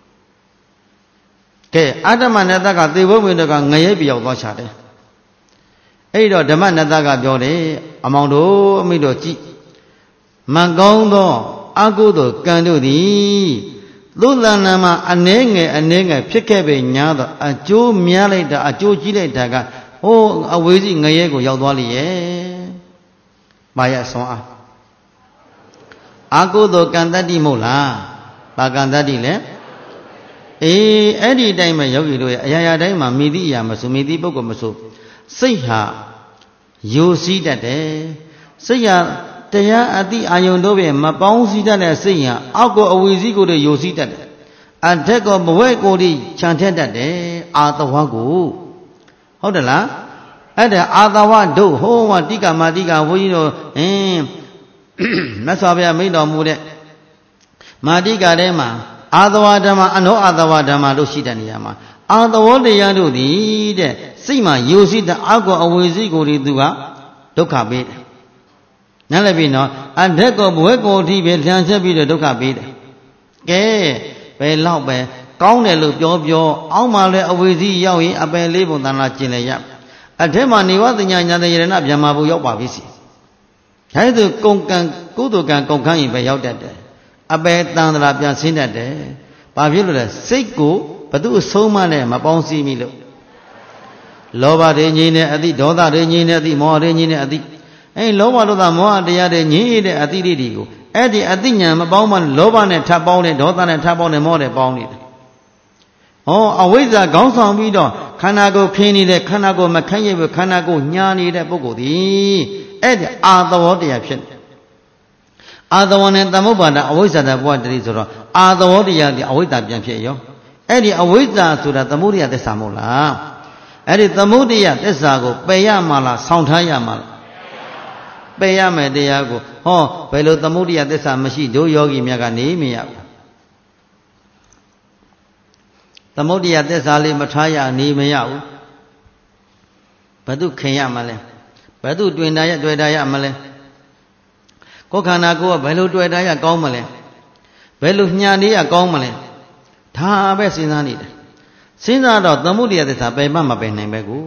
ကဲအတ္တမနတကသေဝဲဝင်တော့ကငရဲပြောက်သွားချတယ်အဲ့တော့ဓမ္မနတကပြောတယ်အမောင်တို့အမိတို့ကြည်မကောင်းသောအကုသိုလ်ကံတို့သည်သုလန္နာမှာအနေငယ်အနေငယ်ဖြစ်ခဲ့ပေညာတော့အကျိုးများလိုက်တာအကျိုးကြီးလိုက်တာကဟိုးအဝေးစီငရဲကိုရောက်သွားလိမ့်ရဲ့။ဘာရဆွမ်းအားအကုသိုလ်ကံတတ္တိမဟုတ်လား။ဘာကံတတ္တိလဲ။အေးအဲ့ဒီတိုင်းမှာယောဂီတို့ရဲ့အရာရာတိုင်းမှာမိသည့်အရာမဆိုမိသည့်ပုဂ္ဂိုလ်မဆိုစိတ်ဟာယိုစီးတတ်တယ်။စိတ်ဟာတရားအတိအာယုန်တို့ပဲမပေါင်းစည်းတတ်တဲ့စိတ်ဟာအောက်ကိုအဝီစည်းကိုယိုစီးတတ်တယ်။အထက်ကိုဘဝကိုယ်ဒီခြံထက်တတ်တယ်။အာသဝကိုဟုတ်တယ်လား။အဲ့ဒါအာသဝတို့ဟိုးမတိကမာတိကဘုန်းကြီးတို့အင်းမြတ်စွာဘုရားမိန့်တော်မူတဲ့မာတိကထဲမှာအာသဝဓမ္မအနောအာသဝဓမ္မတို့ရှိတဲ့နေရာမှာအာသဝတရားတို့သည်တဲ့စိတ်မှာယိုစီးတဲ့အောက်ကိုအဝီစည်းကိုဒီသူကဒုက္ခပေးတယ်နားလည်ပြီနော်အထက်ကိုဘဝကိုအထိပဲလှမ်းချက်ပြီးတော့ဒုက္ခပေးတယ်ကဲဘယ်လောက်ပဲကောင်းတယ်လို့ပြောပြောအောက်မှာလည်းအဝေစီးရောက်ရင်အပယ်လေးပုံသဏ္ဍာန်ကျင်လေရအထက်မှာနေဝတညာညာတရဏဗျမ္မာဘုရောက်ပါပြီစီဒါ့သူကုံကံကုသိုလ်ကံကုံခန်းရင်ပဲရောက်တတ်တယ်အပယ်တန်တရာပြန်ဆင်းတတ်တယ်ဘာဖြစ်လို့လဲစိတ်ကိုဘသူအဆုံးမနဲ့မပေါင်းစည်းမိလို့လောဘတွေငြိမ်းနေအသည့်ဒေါသတွေငြိမ်းနေအသည့်မောဟတွေငြိမ်းနေအသည့်အဲလောဘဒေါသမောဟတရားတွေငြိမ်းတဲ့အသည့်လေးတွေကိုအဲ့ဒီအသိဉာဏ်မပေါင်းမှလောဘနဲ့ထပ်ပေါင်းတယ်ဒေါသနဲ့ထပ်ပေါင်းတယ်မောဟနဲ့ပေါင်းနေတယ်။ဟောအဝိဇ္ဇာခေါင်းဆောင်ပြီးတော့ခန္ဓာကိုယ်ခင်းနေတဲ့ခန္ဓာကိုယ်မခန့်ရဘူးခန္ဓာကိုယ်ညာနေတဲ့ပုဂ္ဂိုလ်သည်အဲ့ဒီအာသဝတရားဖြစ်တယ်။အာသဝနဲ့သမုပ္ပါဒအဝိဇ္ဇာတဘဝတည်းဆိုတော့အာသဝတရားဒီအဝိဇ္ဇာပြန်ဖြစ်ရောအဲ့ဒီအဝိဇ္ဇာဆိုတာသမုဒိယသစ္စာမဟုတ်လား။အဲ့ဒီသမုဒိယသစ္စာကိုပယ်ရမှာလားဆောင်းထားရမှာလားပယ်ရမယ်တရားကိုဟောဘယ်လိုသမုဒိယသစ္စာမရှိတို့ယောဂီများကနေမရဘူးသမုဒိယသစ္စာလေးမထားရနေမရဘူးဘယ်သူခင်ရမလဲဘယ်သူတွေ့တာရတွေ့တာရမလဲကိုယ်ခန္ဓာကိုယ်ကဘယ်လိုတွေ့တာရကောင်းမလဲဘယ်လိုညှာနေရကောင်းမလဲဒါပဲစဉ်းစားနေတယ်စဉ်းစားတော့သမုဒိယသစ္စာပယ်မှမပယ်နိုင်ပဲကို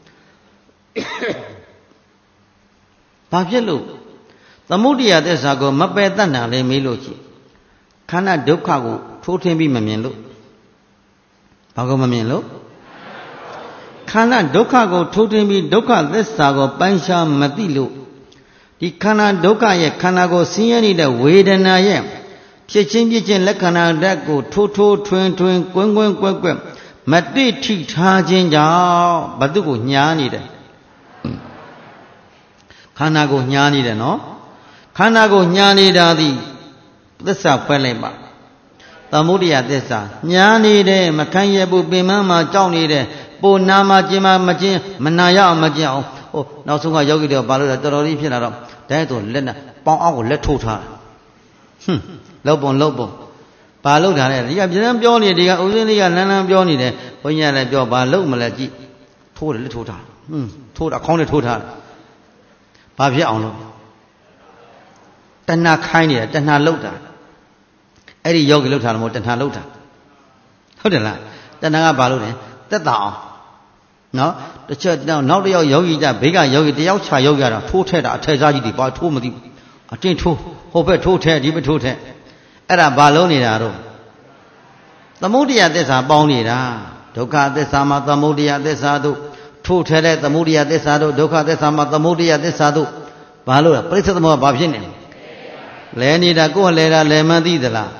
ဘာဖြစ်လို့သမုဒိယသစ္စာကိုမပယ်တတ်နိုင်လဲမေးလို့ကြည့်ခန္ဓာဒုက္ခကိုထိုးထွင်းပြီးမမြင်လို့ဘာကိုမမြင်လို့ခန္ဓာဒုက္ခကိုထိုးထွင်းပြီးဒုက္ခသစ္စာကိုပိုင်းခြားမသိလို့ဒီခန္ဓာဒုက္ခရဲ့ခန္ဓာကိုဆင်းရဲနေတဲ့ဝေဒနာရဲ့ဖြစ်ချင်းဖြစ်ချင်းလက္ခဏာဓာတ်ကိုထိုးထိုးထွင်းထွင်းကွင်းကွင်းကွက်ကွက်ပမတိထိထားခြင်းကြောင့်ဘသူကိုညားနေတယ်ခန္ဓာကိုညားနေတယ်နော်ခန္ဓာကိုညားနေတာသည်သစ္စာဖွဲ့လိုက်ပါသမုဒိယသစ္စာညားနေတယ်မခံရဘူးပင်မမှာကြောက်နေတယ်ပိုနာမှာကျင်မှာမကျင်မနာရအောင်မကျင်အောင်ဟိုနောက်ဆုံးကယောဂီတွေဘာလို့လဲတော်တော်လေးဖြစ်လာတော့ဒါဆိုလက်နဲ့ပေါင်းအောက်ကိုလက်ထိုးထားဟွန်းလောက်ပုံလောက်ပုံဘာလောက်ထားလဲဒီကပြန်ပြောနေဒီကဥစဉ်လေးကလန်းလန်းပြောနေတယ်ဘုန်းကြီးကလည်းပြောဘာလောက်မလဲကြည့်ထိုးတယ်လက်ထိုးထားဟွန်းထိုးတာခေါင်းနဲ့ထိုးထားဘာဖြစ်အောင်လို့တဏှာခိုင်းနေတယ်တဏှာလောက်တာအဲ့ဒီယောဂီလောက်ထားတယ်မဟုတ်တဏှာလောက်တာဟုတ်တယ်လားတဏှာကဘာလို့လဲသက်သာအောင်နော်တချက်နောက်တစ်ယောက်ယောဂီကြဘေးကယောဂီတယောက်ခြာယောဂီကတော့ထိုးထက်တာအထက်စားကြီးတွေဘာထိုးမသိဘူးအတင်းထိုးဟိုဘက်ထိုးထက်ဒီဘက်ထိုးထက်အဲ့ဒါဘာလုံးနေတာတော့သမုဒိယသစ္စာပေါင်းနေတာဒုက္ခသစ္စာမှာသမုဒိယသစ္စာတို့ထိုးထက်တဲ့သမုဒိယသစ္စာတို့ဒုက္ခသစ္စာမှာသမုဒိယသစ္စာတို့ဘာလို့လဲပရိစ္ဆေသမုပ္ပါဘာဖြစ်နေလဲနေတာကိုယ်လဲတာလဲမှန်းသိသလား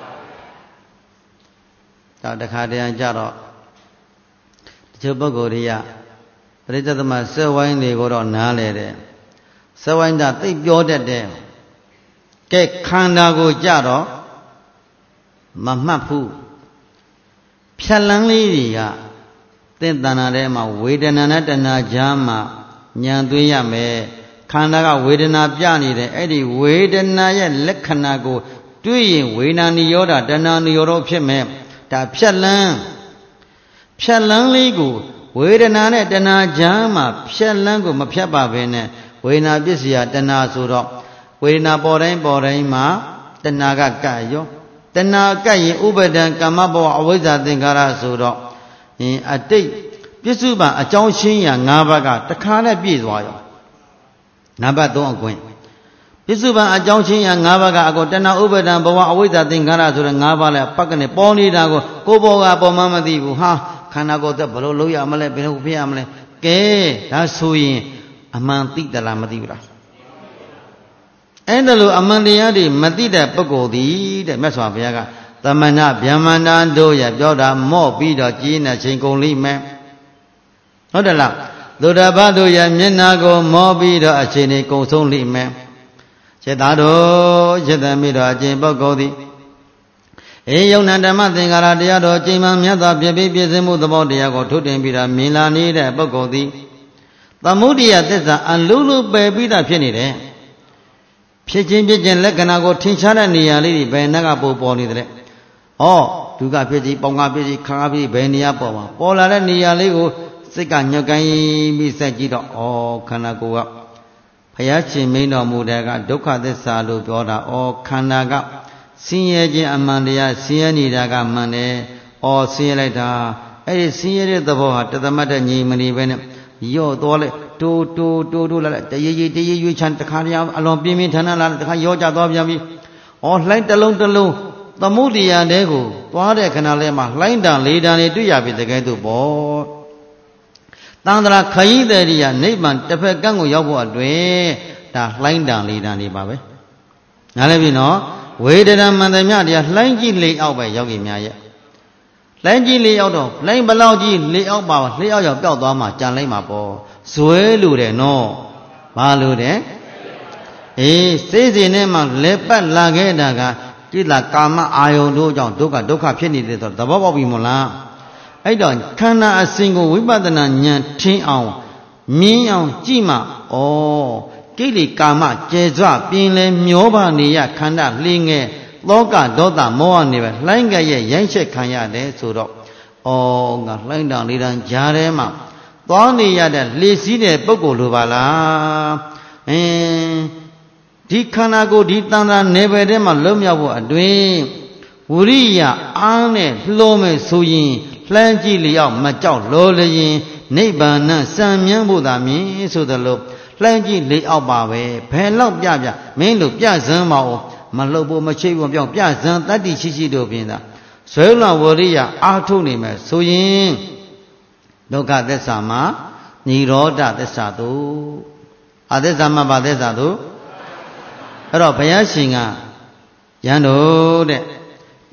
တော့တခါတည်းကြတော့တချို့ပုဂ္ဂိုလ်တွေကပရိစ္ဆေသမစက်ဝိုင်းတွေကိုတော့နားလဲတယ်စက်ဝိုင်းတာသိပြောတတ်တယ်ကဲခန္ဓာကိုကြတော့မမှတ်ဘူးဖြတ်လန်းလေးတွေကသင်္တဏ္ဍာထဲမှာဝေဒနာနဲ့တဏှာကြားမှာဉာဏ်သွင်းရမယ်ခန္ဓာကဝေဒနာပြနေတယ်အဲ့ဒီဝေဒနာရဲ့လက္ခဏာကိုတွေ့ရင်ဝေဒနာနိရောဓတဏှာနိရောဓဖြစ်မယ်ဒါဖြတ်လန်းဖြတ်လန်းလေးကိုဝေဒနာနဲ့တဏှာကြားမှာဖြတ်လန်းကိုမဖြတ်ပါဘဲနဲ့ဝေဒနာပစ္စယတဏှာဆိုတော့ဝေဒနာပေါ်တိုင်းပေါ်တိုင်းမှာတဏှာကကပ်ရောတဏှာကပ်ရင်ဥပဒံကမ္မဘောအဝိဇ္ဇာသင်္ခါရဆိုတော့အင်းအတိတ်ပစ္စုပန်အကြောင်းရှင်းရာ၅ဘက်ကတခါနဲ့ပြည့်သွားရောနံပါတ်၃အကွင်းပစ္စုပန်အကြောင်းရှင်းရာ၅ဘက်ကအကုန်တဏှာဥပဒံဘဝအဝိဇ္ဇာသင်္ခါရဆိုတဲ့၅ပါးလဲပက်ကနေပေါ်နေတာကိုကိုယ်ဘောကပေါ်မှမသိဘူးဟာခန္ဓာကိုယ်သက်ဘယ်လိုလုပ်ရမလဲဘယ်လိုဖြစ်ရမလဲကဲဒါဆိုရင်အမှန်သိသလားမသိဘူးလားအဲ့ဒါလိုအမှန်တရားတွေမသိတဲ့ပုဂ္ဂိုလ်သည်တဲ့မြတ်စွာဘုရားကသမဏဗျမန္တတို့ရပြောတာမော့ပြီးတော့ကြီးနေချိန်ကုန်လိမ့်မယ်ဟုတ်တယ်လားသုဒ္ဓဘာတို့ရမျက်နာကိုမောပြီးတော့အချိန်တွေကုန်ဆုံးလိမ့်မယ်စေတတော်စေတမိတော်အကျင့်ပုဂ္ဂိုလ်သည်အေယုံနာဓမ္မသင်္ကာရတရားတော်ချိန်မှမြတ်စွာပြည့်ပြည့်ပြည့်စုံမှုသဘောတရားကိုထုတ်တင်ပြီးတော့မြင်လာနေတဲ့ပုဂ္ဂိုလ်သည်သမုဒိယသစ္စာအလုံးလုံးပယ်ပြီးသားဖြစ်နေတယ်ဖြစ်ခြင်းဖြစ်ခြင်းလက္ခဏာကိုထင်ရှားတဲ့နေရာလေးတွေဘယ်နှကပို့ပေါ်နေတယ်ဩဒုက္ခဖြစ်ခြင်းပေါင်ကဖြစ်ခြင်းခါဖြစ်ဘယ်နေရာပေါ်မှာပေါ်လာတဲ့နေရာလေးကိုစိတ်ကညှက်ကိုင်းပြီးစက်ကြည့်တော့ဩခန္ဓာကိုယ်ကဘုရားရှင်မိန်တော်မူတဲ့ကဒုက္ခသစ္စာလို့ပြောတာဩခန္ဓာကဆင်းရဲခြင်းအမှန်တရားဆင်းရဲနေတာကမှန်တယ်ဩဆင်းရဲလိုက်တာအဲ့ဒီဆင်းရဲတဲ့သဘောဟာတသမတ်တဲ့ညီမနေပဲနဲ့ရော့သွားလိုက်တိုးတိုးတိုးတိုးလာလိုက်တရေရေတရေရွေးချမ်းတခါတည်းအလွန်ပြင်းပြင်းထန်ထန်လာတခါရော့ကြသွားပြန်ပြီဩလှိုင်းတစ်လုံးတစ်လုံးသမုဒိယတဲကိုသွားတဲ့ခဏလေးမှာလှိုင်းတန်လေးတန်လေးတွေ့ရပြီတကယ်တော့ပေါ့တန်ត្រာခရီးသည်တွေကနိဗ္ဗာန်တစ်ဖက်ကန်းကိုရောက်ဖို့အတွက်ဒါလှိုင်းတန်လေးတန်လေးပါပဲနားလည်ပြီနော်ဝေဒနာမှန်တယ်မြတရားလှိုင်းကြီးလေးအောက်ပဲရောက်ကြီးများရဲ့လှိုင်းကြီးလေးအောက်တော့လှိုင်းဘလောက်ကြီးလေးအောက်ပါလေးအောက်ရောက်ပျောက်သွားမှကြံလိုက်မှာပေါ့ဇွဲလို့တယ်နော်ဘာလို့တယ်အေးစိတ်စဉ်ထဲမှာလက်ပတ်လာခဲ့တာကတိလာကာမအာယုန်တို့ကြောင့်ဒုက္ခဒုက္ခဖြစ်နေတယ်ဆိုသဘောပေါက်ပြီမို့လားအဲ့တော့ခန္ဓာအစဉ်ကိုဝိပဿနာဉာဏ်ထင်းအောင်မြင်အောင်ကြည့်မှဩကိလေကာမကျေစွာပြင်းလဲမျောပါနေရခန္ဓာလှင်းငယ်သောကဒေါသမောဟနေပဲလှိုင်းကရဲ့ရိုက်ချက်ခံရတယ်ဆိုတော့ဩငါလှိုင်းတောင်လေးတန်းကြားထဲမှာသွားနေရတဲ့လေစည်းတဲ့ပုဂ္ဂိုလ်လိုပါလားအင်းဒီခန္ဓာကိုယ်ဒီတန်ត្រာနယ်ပယ်ထဲမှာလွတ်မြောက်ဖို့အတွင်ဝိရိယအားနဲ့လှောမဲ့ဆိုရင်လှမ်းကြည့်လျောက်မကြောက်လို့လျင်နိဗ္ဗာန်စံမြန်းဖို့သာမြင်ဆိုသလိုလှမ်းကြည့်လေအောက်ပါပဲဘယ်လောက်ပြပြမင်းတို့ပြစမ်းပါဦးမလှုပ်ဖို့မချိတ်ဖို့ပြောင်းပြစမ်းတတ္တိရှိရှိတို့ပြင်သာဇွဲလဝရိယအားထုတ်နေမယ်ဆိုရင်ဒုက္ခသစ္စာမှာនិရောဓသစ္စာတို့အသစ္စာမှာဘာသစ္စာတို့အဲ့တော့ဘုရားရှင်ကယန္တုတဲ့ဒ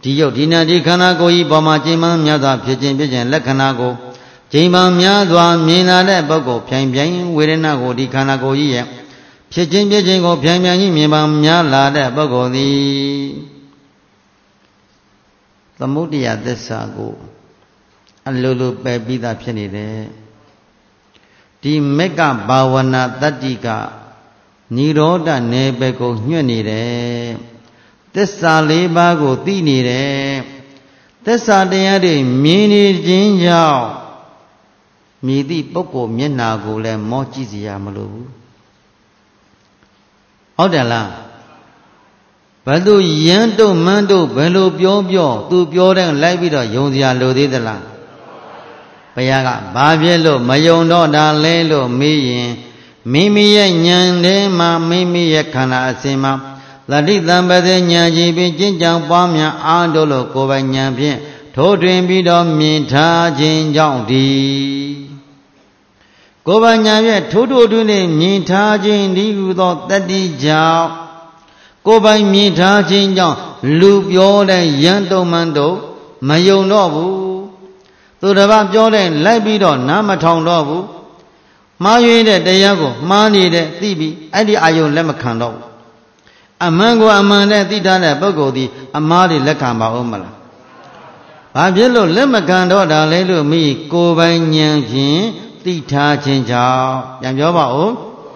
ဒီယုတ်ဒီနာဒီခန္ဓာကိုယ်ဤပေါ်မှာကျင့်မှန်းများစွာဖြစ်ခြင်းဖြစ်ခြင်းလက္ခဏာကိုကျင့်မှန်းများစွာမြင်လာတဲ့ပုဂ္ဂိုလ်ဖြိုင်ဖြိုင်ဝေဒနာကိုဒီခန္ဓာကိုယ်ကြီးရဲ့ဖြစ်ခြင်းဖြစ်ခြင်းကိုဖြိုင်ဖြိုင်ကြီးမြင်မှန်းများလာတဲ့ပုဂ္ဂိုလ်သည်သမုဒိယသစ္စာကိုအလိုလိုပယ်ပြီးသားဖြစ်နေတယ်ဒီမေကဘာဝနာတတ္တိကនិရောဓနယ်ပယ်ကိုညွှတ်နေတယ်သစ္စာလေးပါးကိုသိနေတယ်သစ္စာတရားတွေမြင်နေခြင်းကြောင့်မြည်သည့်ပုဂ္ဂိုလ်မျက်နာကိုလည်းမောကြည့်စရာမလိုဘူးဟုတ်တယ်လားဘယ်သူရမ်းတို့မန်းတို့ဘယ်လိုပြောပြောသူပြောတဲ့လိုက်ပြီးတော့ယုံစရာလိုသေးသလားဘုရားကဘာဖြစ်လို့မယုံတော့တာလဲလို့မေးရင်မိမိရဲ့ဉာဏ်ထဲမှာမိမိရဲ့ခန္ဓာအစဉ်မှာသတိတံပတိဉာဏ်ကြီးပြီးကျင့်ကြံပွားများအားထုတ်လို့ကိုယ်ပိုင်ဉာဏ်ဖြင့်ထိုးထွင်းပြီးတော့မြင်ထားခြင်းကြောင့်ဒီကိုယ်ပိုင်ဉာဏ်ဖြင့်ထိုးထိုးထွင်းနဲ့မြင်ထားခြင်းဒီဟုသောတတ္တိကြောင့်ကိုယ်ပိုင်မြင်ထားခြင်းကြောင့်လူပြောတဲ့ယံတုံမှန်တို့မယုံတော့ဘူးသူတစ်ပါးပြောတဲ့လိုက်ပြီးတော့နားမထောင်တော့ဘူးမှားရွေးတဲ့တရားကိုမှားနေတဲ့သိပြီးအဲ့ဒီအာယုံလက်မခံတော့ဘူးအမှန်ကိုအမှန်နဲ့သိထားတဲ့ပုဂ္ဂိုလ်ဒီအမှားတွေလက်ခံပါဦးမလားဘာဖြစ်လို့လက်မခံတော့တာလဲလို့မိကိုယ်ပိုင်ဉာဏ်ဖြင့်သိထားခြင်းကြောင့်ပြန်ပြောပါဦး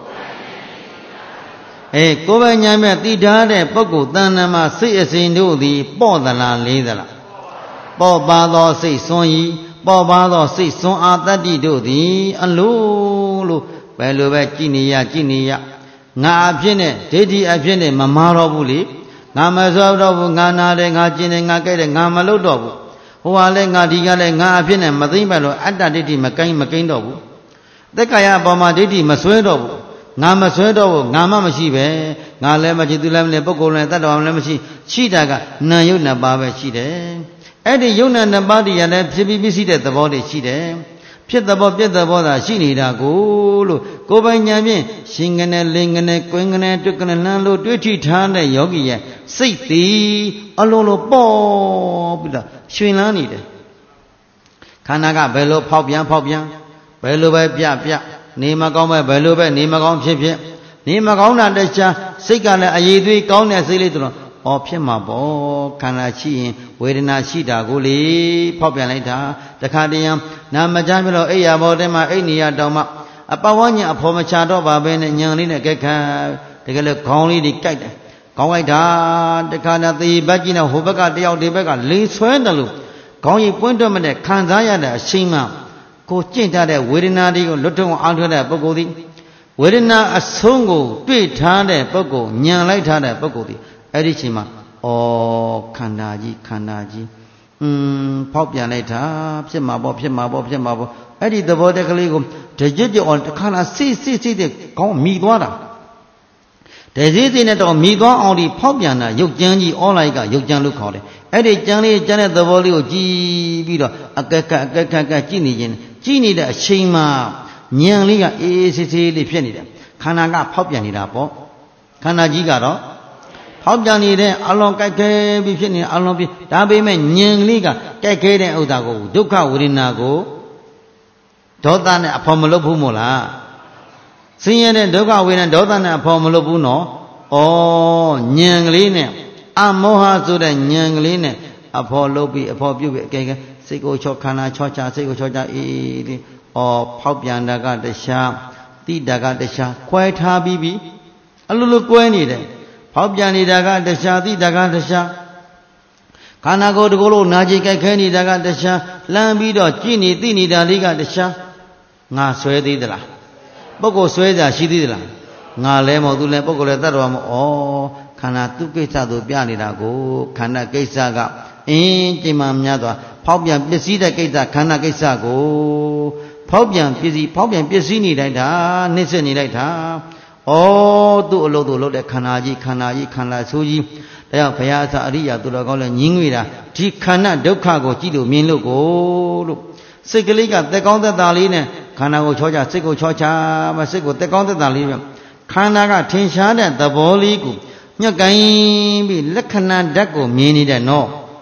အေးကိုယ်ပိုင်ဉာဏ်ဖြင့်သိထားတဲ့ပုဂ္ဂိုလ်တဏ္ဍာမှာစိတ်အစဉ်တို့သည်ပေါ့သလားလေးသလားပေါ့ပါသောစိတ်စွန့်ဤပေါ်ပါသောစိတ်စွန့်အားတတ္တိတို့သည်အလိုလိုဘယ်လိုပဲကြည်နေရကြည်နေရငါအဖြစ်နဲ့ဒိဋ္ဌိအဖြစ်နဲ့မမာတော့ဘူးလေငါမစွဲတော့ဘူးငါနာတယ်ငါကျင်တယ်ငါကြိုက်တယ်ငါမလုပ်တော့ဘူးဟိုဟာလဲငါဒီကလည်းငါအဖြစ်နဲ့မသိမ့်ပါလို့အတ္တဒိဋ္ဌိမကိန်းမကိန်းတော့ဘူးသက်ကာယအပေါ်မှာဒိဋ္ဌိမစွဲတော့ဘူးငါမစွဲတော့ဘူးငါမှမရှိပဲငါလည်းမရှိသူလည်းမလည်းပုဂ္ဂိုလ်လည်းတတ္တဝါလည်းမရှိရှိတာကနာယုတ်နှစ်ပါးပဲရှိတယ်အဲ့ဒီယုတ်နာနှစ်ပါးတည်းရလည်းဖြစ်ပြီးပြည့်စည်တဲ့သဘောတွေရှိတယ်ဖြစ်သဘောပြည့်သဘောသာရှိနေတာကိုလို့ကိုယ်ပိုင်ဉာဏ်ဖြင့်ရှင်ကနေလင်ကနေကွင်းကနေတွကနေလှမ်းလို့တွေးထိထားတဲ့ယောဂီရဲ့စိတ်သည်အလုံးလုံးပေါ်ပြီးတော့ရွှင်လန်းနေတယ်ခန္ဓာကဘယ်လိုဖောက်ပြန်ဖောက်ပြန်ဘယ်လိုပဲပြပြနေမကောင်းပဲဘယ်လိုပဲနေမကောင်းဖြစ်ဖြစ်နေမကောင်းတာတခြားစိတ်ကလည်းအည်သွေးကောင်းတဲ့စိတ်လေးတော့ဩဖြစ်မှာပေါ့ခန္ဓာရှိရင်ဝေဒနာရှိတာကိုလေဖောက်ပြန်လိုက်တာတခါတည်းရန်နာမကြမ်းပြလို့အိယာဘောတဲမှာအိနေရတောင်မှအပဝဉ္ဇဉ်အဖော်မချတော့ပါပဲနဲ့ညံလေးနဲ့ကြက်ခါတကယ်လို့ခေါင်းလေးတွေကြိုက်တယ်ခေါင်းလိုက်တာတခါနဲ့သေဘက်ကြီးနဲ့ဟိုဘက်ကတယောက်ဒီဘက်ကလေဆွဲတယ်လို့ခေါင်းကြီးပွင့်တွက်မတဲ့ခံစားရတဲ့အရှိန်မှကိုကျင့်တတ်တဲ့ဝေဒနာတွေကိုလွတ်ထုံအောင်ထွက်တဲ့ပုဂ္ဂိုလ်သည်ဝေဒနာအဆုံးကိုတွေ့ထားတဲ့ပုဂ္ဂိုလ်ညံလိုက်ထားတဲ့ပုဂ္ဂိုလ်သည်အဲ့ဒီချိန်မှာဩခန္ဓာကြီးခန္ဓာကြီးอืมဖောက်ပြန်လိုက်တာဖြစ်မှာပေါ့ဖြစ်မှာပေါ့ဖြစ်မှာပေါ့အဲ့ဒီသဘောတက်ကလေးကိုတကြွကြွအောင်တစ်ခါလာစိစိစိတဲ့ကောင်းမိသွားတာတစိစိနဲ့တော့မိသွားအောင်ဒီဖောက်ပြန်တာရုပ်ကြမ်းကြီးအွန်လိုင်းကရုပ်ကြမ်းလို့ခေါ်တယ်အဲ့ဒီကြမ်းလေးကြမ်းတဲ့သဘောလေးကိုကြည်ပြီးတော့အကက်ကအကက်ခက်ကကြည့်နေခြင်းကြည့်နေတဲ့အချိန်မှာဉာဏ်လေးကအေးအေးဆေးဆေးလေးဖြစ်နေတယ်ခန္ဓာကဖောက်ပြန်နေတာပေါ့ခန္ဓာကြီးကတော့ဖောက်ပြန်နေတဲ့အလုံးကြိုက်ခဲပြီးဖြစ်နေအလုံးပြီးဒါပေမဲ့ဉာဏ်လေးကကြိုက်ခဲတဲ့ဥစ္စာကိုဒုက္ခဝေဒနာကိုဒေါသနဲ့အဖော်မလုပ်ဘူးမို့လားဆင်းရဲတဲ့ဒုက္ခဝေဒနာဒေါသနဲ့အဖော်မလုပ်ဘူးနော်ဩဉာဏ်ကလေးနဲ့အမောဟဆိုတဲ့ဉာဏ်ကလေးနဲ့အဖော်လုပ်ပြီးအဖော်ပြုတ်ပြီးအကဲကဲစိတ်ကိုချောခန္ဓာချောချစိတ်ကိုချောချအေးဒီဩဖောက်ပြန်တာကတခြားတိတာကတခြားခွဲထားပြီးပြီအလိုလိုကွဲနေတယ်ဖောက်ပြန်နေတာကတခြားတိတာကတခြားခန္ဓာကိုယ်တကူလို့နာကျင်ကြိုက်ခဲနေတာကတခြားလမ်းပြီးတော့ကြည်နေသိနေတာလေးကတခြားငါဆွဲသေးသလားပုဂ္ဂိုလ်ဆွဲကြရှိသေးသလားငါလဲမဟုတ်သူလဲပုဂ္ဂိုလ်လဲတတ်တော်မဟုတ်ဩခန္ဓာသူကိစ္စသူပြနေတာကိုခန္ဓာကိစ္စကအင်းကျင်မှများသွားဖောက်ပြန်ပစ္စည်းတဲ့ကိစ္စခန္ဓာကိစ္စကိုဖောက်ပြန်ပစ္စည်းဖောက်ပြန်ပစ္စည်းနေလိုက်တာနှိမ့်ဆက်နေလိုက်တာဩသူ့အလုပ်သူလုပ်တဲ့ခန္ဓာကြီးခန္ဓာကြီးခန္ဓာဆိုးကြီးဒါကြောင့်ဘုရားအစအရိယာသူတော်ကောင်းလဲညင်းငွေတာဒီခန္ဓာဒုက္ခကိုကြည့်လို့မြင်လို့ကိုလို့စိတ်ကလေးကသက်ကောင်းသက်သာလေးနဲ့ခန္ဓာကိုချောချစိတ်ကိုချောချမစိတ်ကိုသက်ကောင်းသက်သာလေးပဲခန္ဓာကထင်ရှားတဲ့သဘောလေးကိုညှက်ကိုင်းပြီးလက္ခဏာဓာတ်ကိုမြင်နေတဲ့နော်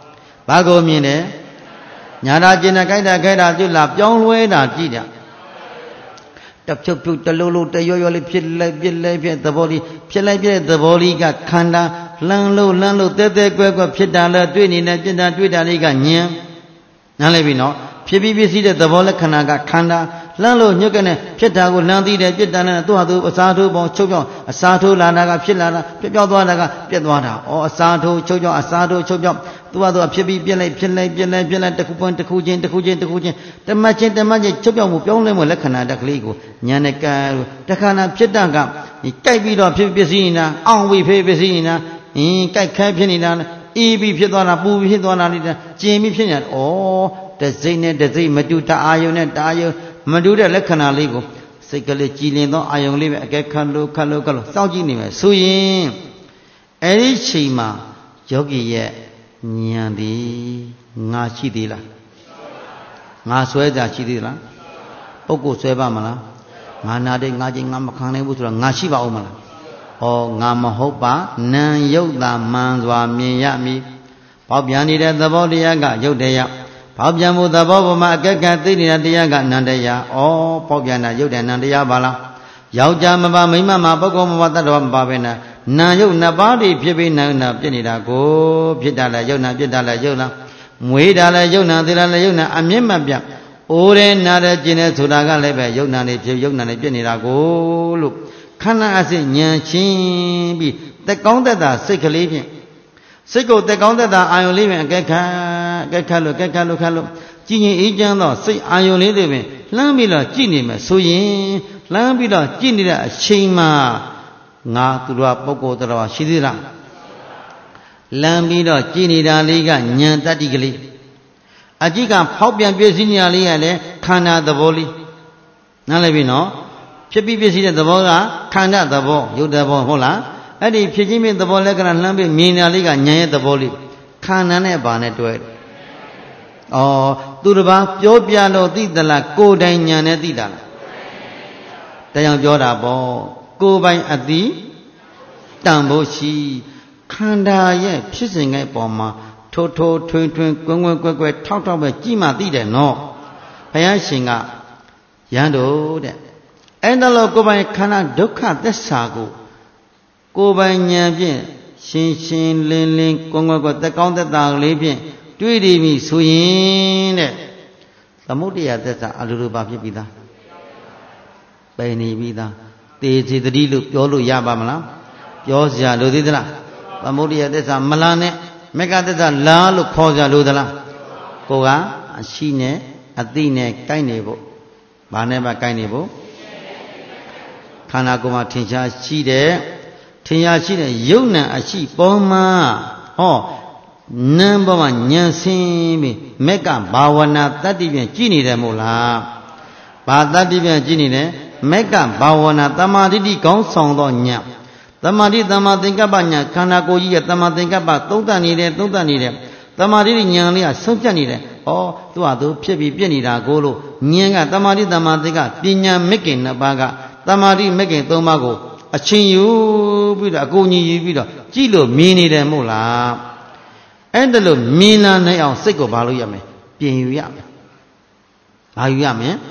ဘာကိုမြင်တယ်ညာတာကျင်တာကြိုက်တာခဲတာကျွလာပြောင်းလဲတာကြည့်တာတဖြုတ်ဖြုတ်တလို့လို့တရွရွလေးဖြစ်လိုက်ဖြစ်လိုက်ဖြစ်သဘောလေးဖြစ်လိုက်ဖြစ်တဲ့သဘောလေးကခန္ဓာလှမ်းလို့လှမ်းလို့တဲတဲကွဲကွဲဖြစ်တာလဲတွေ့နေတဲ့ပြစ်တာတွေ့တာလေးကညံနားလည်ပြီနော်ဖြစ်ပြီးပြည့်စည်တဲ့သဘောလက္ခဏာကခန္ဓာလှမ်းလို့ညှက်ကနေဖြစ်တာကိုလှမ်းသိတယ်ပြစ်တာနဲ့သူ့ဟာသူအစားထိုးပေါင်းချုပ်ပြောင်းအစားထိုးလာတာကဖြစ်လာတာပြပြောင်းသွားတာကပြက်သွားတာဩအစားထိုးချုပ်ပြောင်းအစားထိုးချုပ်ပြောင်းသူ့ဟာသူဖြစ်ပြီးပြက်လိုက်ဖြစ်လိုက်ပြက်လိုက်ပြက်လိုက်တစ်ခုပွင့်တစ်ခုချင်းတစ်ခုချင်းတစ်ခုချင်းတမတ်ချင်းတမတ်ချင်းချုပ်ပြောင်းမှုပြောင်းလဲမှုလက္ခဏာတက်ကလေးကိုညာနဲ့ကံတခါနာဖြစ်တာကကြိုက်ပြီးတော့ဖြစ်ပြည့်စည်နေတာအောင်ဝိဖေးပြည့်စည်နေတာအင်းကြိုက်ခဲဖြစ်နေတာအေးပြီးဖြစ်သွားတာပူပြီးဖြစ်သွားတာလေးကျင်ပြီးဖြစ်နေတာဩတစိမ့်နဲ့တစိမ့်မတူတအာယုံနဲ့တအာယုံမတူတဲ့လက္ခဏာလေးကိုစိတ်ကလေးကြည်လင်သောအာယုံလေးပဲအကဲခတ်လို့ခတ်လို့ခတ်လို့စောင့်ကြည့်နေမယ်ဆိုရင်အဲ့ဒီချိန်မှာယောဂီရဲ့ဉာဏ်သည်ငါရှိသေးလားငါဆွဲကြရှိသေးလားပုဂ္ဂိုလ်ဆွဲပါမလားငါနာတဲ့ငါချင်းငါမခံနိုင်ဘူးဆိုတော့ငါရှိပါဦးမလားဩငါမဟုတ်ပါနာယုတ်တာမှန်စွာမြင်ရမည်ပေါက်ပြန်နေတဲ့သဘောတရားကယုတ်တရားပေါက်ပြန်မှုသဘောပေါ်မှာအကဲကဲသိနေတဲ့တရားကနန္တရားဩပေါက်ပြန်တာယုတ်တဲ့နန္တရားပါလားယောက်ျားမပါမိန်းမမှာပုဂ္ဂိုလ်မပါတတ္တဝါမပါပဲနဲ့နာယုတ်နှစ်ပါးတွေဖြစ်ပြီးနာနာဖြစ်နေတာကိုဖြစ်တာလဲယုတ်နာဖြစ်တာလဲယုတ်နာမွေးတာလဲယုတ်နာသေတာလဲယုတ်နာအမြင့်မပြတ်အိုးရဲနာတဲ့ကျင်တဲ့ဆိုတာကလည်းပဲယုတ်နာနေဖြစ်ယုတ်နာနေဖြစ်နေတာကိုလို့ခန္ဓာအစစ်ဉာဏ်ချင်းပြီးတက်ကောင်းတက်တာစိတ်ကလေးဖြင့်စိတ်ကိုတက်ကောင်းတက်တာအာယုံလေးပင်အကဲခတ်အကဲခတ်လို့ကဲခတ်လို့ခတ်လို့ကြည်ငြိမ်အေးချမ်းသောစိတ်အာယုံလေးတွေပင်လှမ်းပြီးတော့ကြည်နေမယ်ဆိုရင်လှမ်းပြီးတော့ကြည်နေတဲ့အချိန်မှာငါသူတော်ပုဂ္ဂိုလ်တော်ရှိသေးလားလမ်းပြီးတော့ကြည်နေတာလေးကဉာဏ်တတ္တိကလေးအကြည့်ကဖောက်ပြန်ပြည့်စည်နေတာလေးကလည်းခန္ဓာသဘောလေးနားလည်ပြီနော်ဖြစ်ပြီးပြည့်စည်တဲ့သဘောကခန္ဓာသဘောယုတ်သဘောဟုတ်လားအဲ့ဒီဖြစ်ချင်းပြသဘောလက္ခဏာလှမ်းပြီးမြင်နေတာလေးကဉာဏ်ရဲ့သဘောလေးခန္ဓာနဲ့ဘာနဲ့တွဲဩသူတစ်ပါးပြောပြလို့သိသလားကိုယ်တိုင်ဉာဏ်နဲ့သိတာလားတရားပြောတာပေါ့ကိုယ်ပိုင်အသိတန်ဖို့ရှိခန္ဓာရဲ့ဖြစ်စဉ်ရဲ့ပုံမှာထိုးထိုးထွင်းထွင်းကွင်းကွင်းကွက်ကွက်ထောက်ထောက်ပဲကြည်မှသိတယ်နော်ဘုရားရှင်ကရန်တို့တဲ့အဲ့ဒါလို့ကိုယ်ပိုင်ခန္ဓာဒုက္ခသစ္စာကိုကိုယ်ပိုင်ဉာဏ်ဖြင့်ရှင်းရှင်းလင်းလင်းကွန်းကွက်ကွက်သက်ကောင်းသက်သာကလေးဖြင့်တွေ့ရပြီဆိုရင်တဲ့သမုဒ္ဒရာသစ္စာအလိုလိုပါဖြစ်ပြီးသားပယ်နေပြီးသားသေစေတတိလို့ပြောလို့ရပါမလားပြောစရာလိုသေးသလားသမုဒ္ဒရာသစ္စာမလားနဲ့မေဃသစ္စာလားလို့ခေါ်ကြလို့သလားကိုကအရှိနဲ့အသိနဲ့ကိုက်နေဖို့ဘာနဲ့မှကိုက်နေဖို့ခန္ဓာကိုယ်မှာထင်ရှားရှိတဲ့ထင်ရှားရှိတဲ့ယုတ်နံအရှိပေါ်မှာဟောနံပေါ်မှာဉာဏ်ဆင်းပြီးမေဃဘာဝနာတတ္တိပြန်ကြည်နေတယ်မို့လားဘာတတ္တိပြန်ကြည်နေတယ်မေဃဘာဝနာတမာတိတိကောင်းဆောင်သောဉာဏ်တမာတိတမာသင်္ကပ္ပဉာဏ်ခန္ဓာကိုယ်ကြီးရဲ့တမာသင်္ကပ္ပသုံးတတ်နေတယ်သုံးတတ်နေတယ်တမာတိဉာဏ်လေးကဆုံးဖြတ်နေတယ်ဩသူ့ဟာသူဖြစ်ပြီးပြည့်နေတာကိုလို့ဉာဏ်ကတမာတိတမာသင်္ကပညာမက္ကိနှစ်ပါးကတမာတိမက္ကိသုံးပါးကိုအချင်းယူပြီးတော့အကုန်ကြီးယူပြီးတော့ကြည့်လို့မြင်နေတယ်မို့လားအဲ့ဒါလို့မြင်လာနိုင်အောင်စိတ်ကိုဘာလို့ရမလဲပြင်ယူရမယ်ဘာယူရမလဲ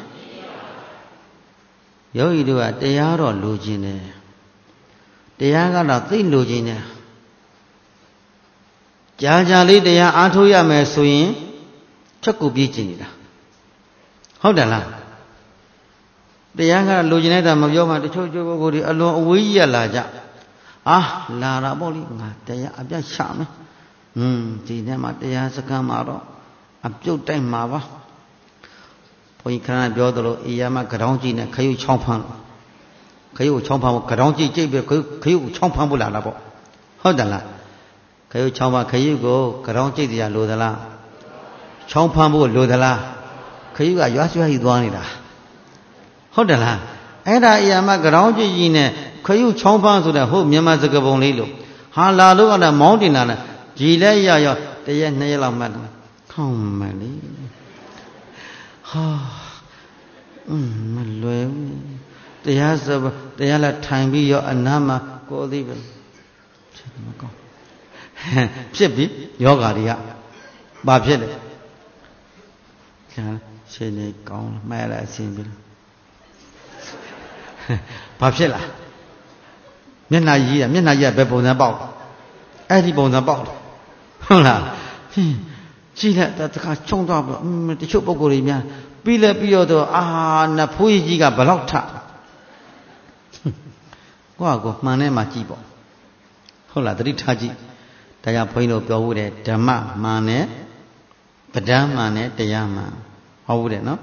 ယောဂီတို့ကတရားတော့လိုချင်တယ်တရားကတော့သိလိုချင်တယ်ကြာကြာလေးတရားအားထုတ်ရမယ်ဆိုရင်ချက်ကိုပြေးချင်နေတာဟုတ်တယ်လားတရားကလိုချင်တဲ့မပြောမှတချို့ချို့ပုဂ္ဂိုလ်တွေအလွန်အဝေးကြီးရလာကြအာလာတာပေါ့လေငါတရားအပြတ်ရှာမယ်ဟွန်းဒီထဲမှာတရားစခန်းမှာတော့အပြုတ်တိုက်မှာပါဘုန်းကြီးခဏပြောသလိုအေးရမကတောင်းကြည့်နဲ့ခရုချောင်းဖမ်းခရုချောင်းဖမ်းဖို့ကတောင်းကြည့်ကြိတ်ပဲခရုခရုချောင်းဖမ်းဖို့လာတာပေါ့ဟုတ်တယ်လားခရုချောင်းဖမ်းခရုကိုကတောင်းကြိတ်တရားလိုသလားချောင်းဖမ်းဖို့လိုသလားခရုကရွာရွှဲကြီးသွားနေတာဟုတ်တယ်လားအဲ့ဒါအရာမကတောင်းကြည့်ကြီးနဲ့ခရုချောင်းဖမ်းဆိုတဲ့ဟုတ်မြန်မာစကားပုံလေးလို့ဟာလာလို့ကတော့မောင်းတင်တာနဲ့ကြည်လဲရရတရက်နှစ်ရက်လောက်မှတ်တယ်ခေါင်းမလေးဟာอืมမလွယ်ဘူးတရားစပတရားလာထိုင်ပြီးရောအနားမှာကိုယ်သိပဲဖြစ်မကောင်းဖြစ်ပြီးယောဂါတွေက bà biết đấy xe này con mẹ lại xin biết bà biết là miền nào gì à miền nào gì à bé bồn ra bảo ai đi bồn ra bảo không là chỉ là ta ta trong đó cái chỗ bao gồm gì bây giờ bây giờ đó à na phui gì cả bao lâu thà qua qua mà này mà chỉ bảo không là tới thà chỉ đại gia phải nói bảo vệဓမ္မmà này bát đam mà nàyတရားmà bảo vệ nó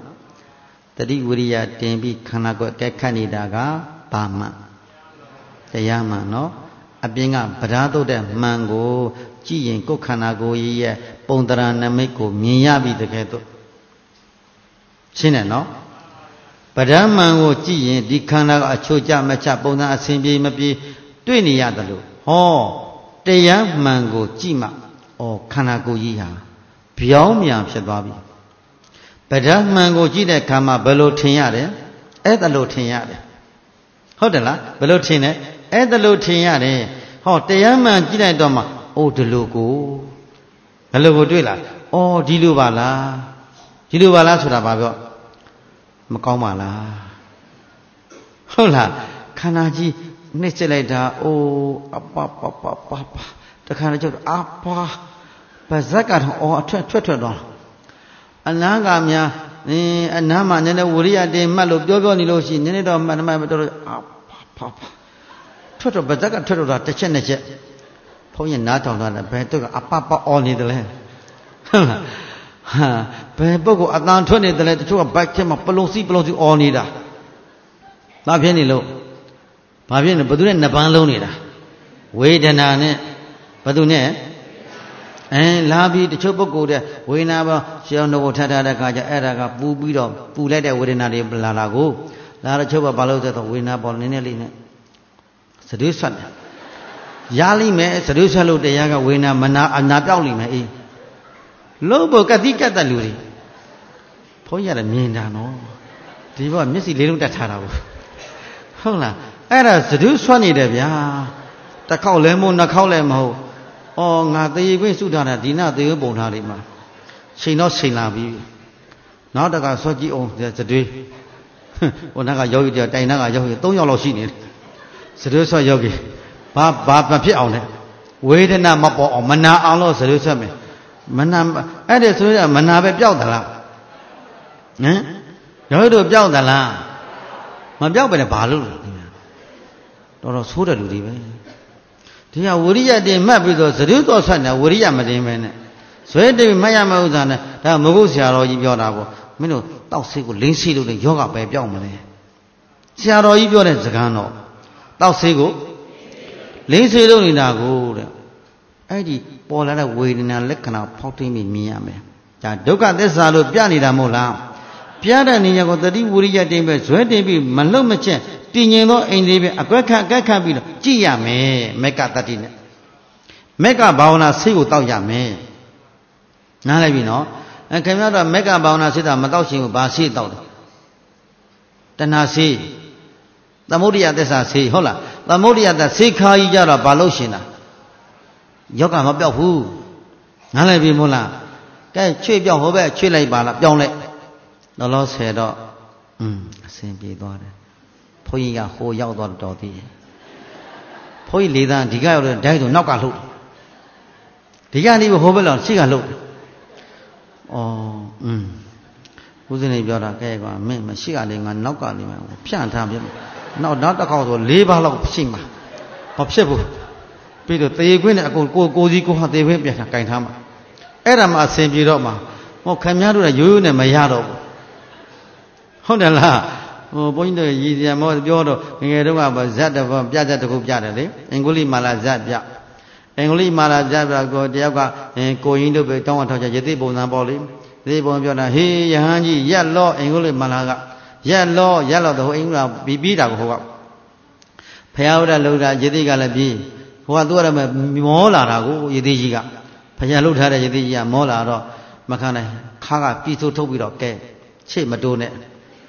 tadi wiriyaတင်ပြီးခန္ဓာကိုယ်ကဲခတ်နေတာကဘာမှတရားမှနော်အပြင်ကဗဒါတုတ်တဲ့မှန်ကိုကြည့်ရင်ကိုယ်ခန္ဓာကိုယ်ရဲ့ပုံတရာနမိတ်ကိုမြင်ရပြီတကယ်တော့ရှင်းတယ်နော်ဗဒါမှန်ကိုကြည့်ရင်ဒီခန္ဓာကအချိုကျမချပုံစံအစဉ်ပြေမပြေတွေ့နေရတယ်လို့ဟောတရားမှန်ကိုကြည့်မှဩခန္ဓာကိုယ်ကြီးဟာပြောင်းပြန်ဖြစ်သွားပြီဗဒါမှန်ကိုကြည့်တဲ့ခါမှာဘယ်လိုထင်ရတယ်အဲ့ဒါလိုထင်ရတယ်ဟုတ်တယ်လားဘယ်လိုထင်လဲအဲ့ဒါလိုထင်ရတယ်ဟောတရားမှန်ကြည့်လိုက်တော့မှအိုးဒီလိုကိုဘယ်လိုကိုတွေ့လားဩဒီလိုပါလားဒီလိုပါလားဆိုတာဘာပြောမကောင်းပါလားဟုတ်လားခန္ဓာကြီးနှိမ့်စစ်လိုက်တာအိုးအပပပပပတခါတော့ကျတော့အပါပါဇက်ကတော့အော်အထွက်ထွက်ထွက်သွားအနာကများအင်းအနာမှာနည်းနည်းဝိရိယတင်မှတ်လို့ပြောပြောနေလို့ရှိရင်နည်းနည်းတော့မှတ်မှတ်တော့အဖာထွက်တော့ဗဇက်ကထွက်တော့တစ်ချက်နှစ်ချက်ဘုန်းကြီးနားထောင်တာလည်းဘယ်တော့ကအပပအော်နေတယ်လဲဟုတ်လားဟာဘယ်ပုဂ္ဂိုလ်အတန်ထွက်နေတယ်လဲတချို့ကဘိုက်ထဲမှာပလုံစီပလုံစီအော်နေတာဘာဖြစ်နေလို့ဘာဖြစ်နေဘယ်သူနဲ့နှစ်ပန်းလုံးနေတာဝေဒနာနဲ့ဘယ်သူနဲ့အဲလာပြီးတချို့ပုဂ္ဂိုလ်တဲ့ဝေဒနာပေါ်ရှောင်းတော့ထထတဲ့ခါကျအဲ့ဒါကပူပြီးတော့ပူလိုက်တဲ့ဝေဒနာတွေလာလာကိုလာတော့ချုပ်ဘာလို့ဆိုတော့ဝေဒနာပေါ်နည်းနည်းလေးနဲ့စတူးဆွတ်တယ်ရလိမ့်မယ်စတူးဆွတ်လို့တရားကဝေဒနာမနာအနာပြောက်လိမ့်မယ်အေးလုံးဖို့ကတိကတ်တဲ့လူတွေဘုန်းကြီးရတယ်မြင်တာနော်ဒီဘောမျက်စိလေးလုံးတက်ထားတာဘူးဟုတ်လားအဲ့ဒါစတူးဆွတ်နေတယ်ဗျာတစ်ခေါက်လဲမို့နှစ်ခေါက်လဲမဟုတ်အော်ငါသေခွင့်စုထားတာဒီနာသေပုံထားလေးမှာချိန်တော့ချိန်လာပြီနောက်တကဆွတ်ကြည့်အောင်စတူးဟိုနာကယောဂီတိုင်နာကယောဂီသုံးယောက်လောက်ရှိနေတယ်စတူးဆွတ်ယောဂီဘာဘာမဖြစ်အောင်လဲဝေဒနာမပေါ်အောင်မနာအောင်လို့စတူးဆွတ်မယ်မနာအဲ့ဒီဆိုရင်မနာပဲပျောက်သလားဟမ်ယောဂီတို့ပျောက်သလားမပျောက်ပဲနဲ့ဘာလို့လဲတော်တော်ဆိုးတဲ့လူတွေပဲဒီဟာဝိရိယတင်မှတ်ပြီးတော့စတူးတော်ဆွတ်နေဝိရိယမတင်ပဲနဲ့ဇွဲတင်မှတ်ရမယ့်ဥစ္စာနဲ့ဒါမဟုတ်ဆရာတော်ကြီးပြောတာပေါ့မင်းတို့တောက်ဆေးကိုလင်းဆေးလို့လေယောဂပဲပြောင်းမလဲဆရာတော်ကြီးပြောတဲ့စကားတော့တောက်ဆေးကိုလင်းဆေးလို့နေတာကိုတဲ့အဲ့ဒီပေါ်လာတဲ့ဝေဒနာလက္ခဏာဖောက်ထိန်ပြီးမြင်ရမယ်ဒါဒုက္ခသစ္စာလို့ပြနေတာမဟုတ်လားပြတဲ့နေရာကိုတတိဝိရိယတင်ပဲဇွဲတင်ပြီးမလှုပ်မချက်တည်ငြိမ်သောအိမ်လေးပဲအကွက်ခတ်အကက်ခတ်ပြီးတော့ကြည့်ရမယ်မေကတတိနဲ့မေကဘာဝနာဆေးကိုတောက်ရမယ်နားလိုက်ပြီနော်အဲခင်ဗျားတို့မေကဘာဝနာဆေးတာမတောက်ရှင်ကိုဘာဆေးတောက်တယ်တဏှာဆေးသမုဒိယသစ္စာဆေးဟုတ်လားသမုဒိယသဆေးခါကြီးကြတော့ဘာလို့ရှင်တာယောဂမပြောက်ဘူးနားလိုက်ပြီမို့လားကဲချွေပြောက်ဟိုဘက်ချွေလိုက်ပါလားပြောင်းလိုက်လောလောဆယ်တော့อืมအစဉ်ပြေသွားတယ်ဘုန်းကြီးကဟိုရောက်သွားတော်သေးတယ်ဘုန်းကြီးလေးသားဒီကရောက်တော့ဓာတ်ဆိုနောက်ကလှုပ်ဒီကနေဟိုဘက်လောက်ရှိကလှုပ်ဩอืมဦးဇင်းလေးပြောတာကဲကွာမင်းမရှိကလေးငါနောက်ကလေးမှဖြန့်ထားပြနောက်နောက်တစ်ခေါက်ဆို၄ပါးလောက်ရှိမှာမဖြစ်ဘူးပြီးတော့သေခွင်းနဲ့အကုန်ကိုကိုစီကိုဟာသေခွင်းပြန်ကင်ထားမှာအဲ့ဒါမှအစဉ်ပြေတော့မှာဟောခင်ဗျားတို့ကရိုးရိုးနဲ့မရတော့ဘူးဟုတ်တယ်လားဟိုဘုန်းကြီးတို့ရည်စံမောပြောတော့ငငယ်တုန်းကဇတ်တော့ပြဇတ်တစ်ခုပြတယ်လေအင်္ဂုလိမာလာဇတ်ပြအင်္ဂုလိမာလာဇတ်ပြကိုတယောက်ကကိုရင်းတို့ပဲတောင်းအထောက်ချရတိပုံစံပေါ့လေရတိပုံပြောတာဟေးယဟန်ကြီးရက်လော့အင်္ဂုလိမာလာကရက်လော့ရက်လော့တော့အင်္ဂုလာပြီးပြီးတာကိုဟိုကဖယားဝဒလှုပ်တာရတိကလည်းပြီးဟိုကသူကလည်းမောလာတာကိုရတိကြီးကဖယားလှုပ်ထားတဲ့ရတိကြီးကမောလာတော့မခံနိုင်ခါကပြီးဆိုးထုတ်ပြီးတော့ကဲချစ်မတိုးနဲ့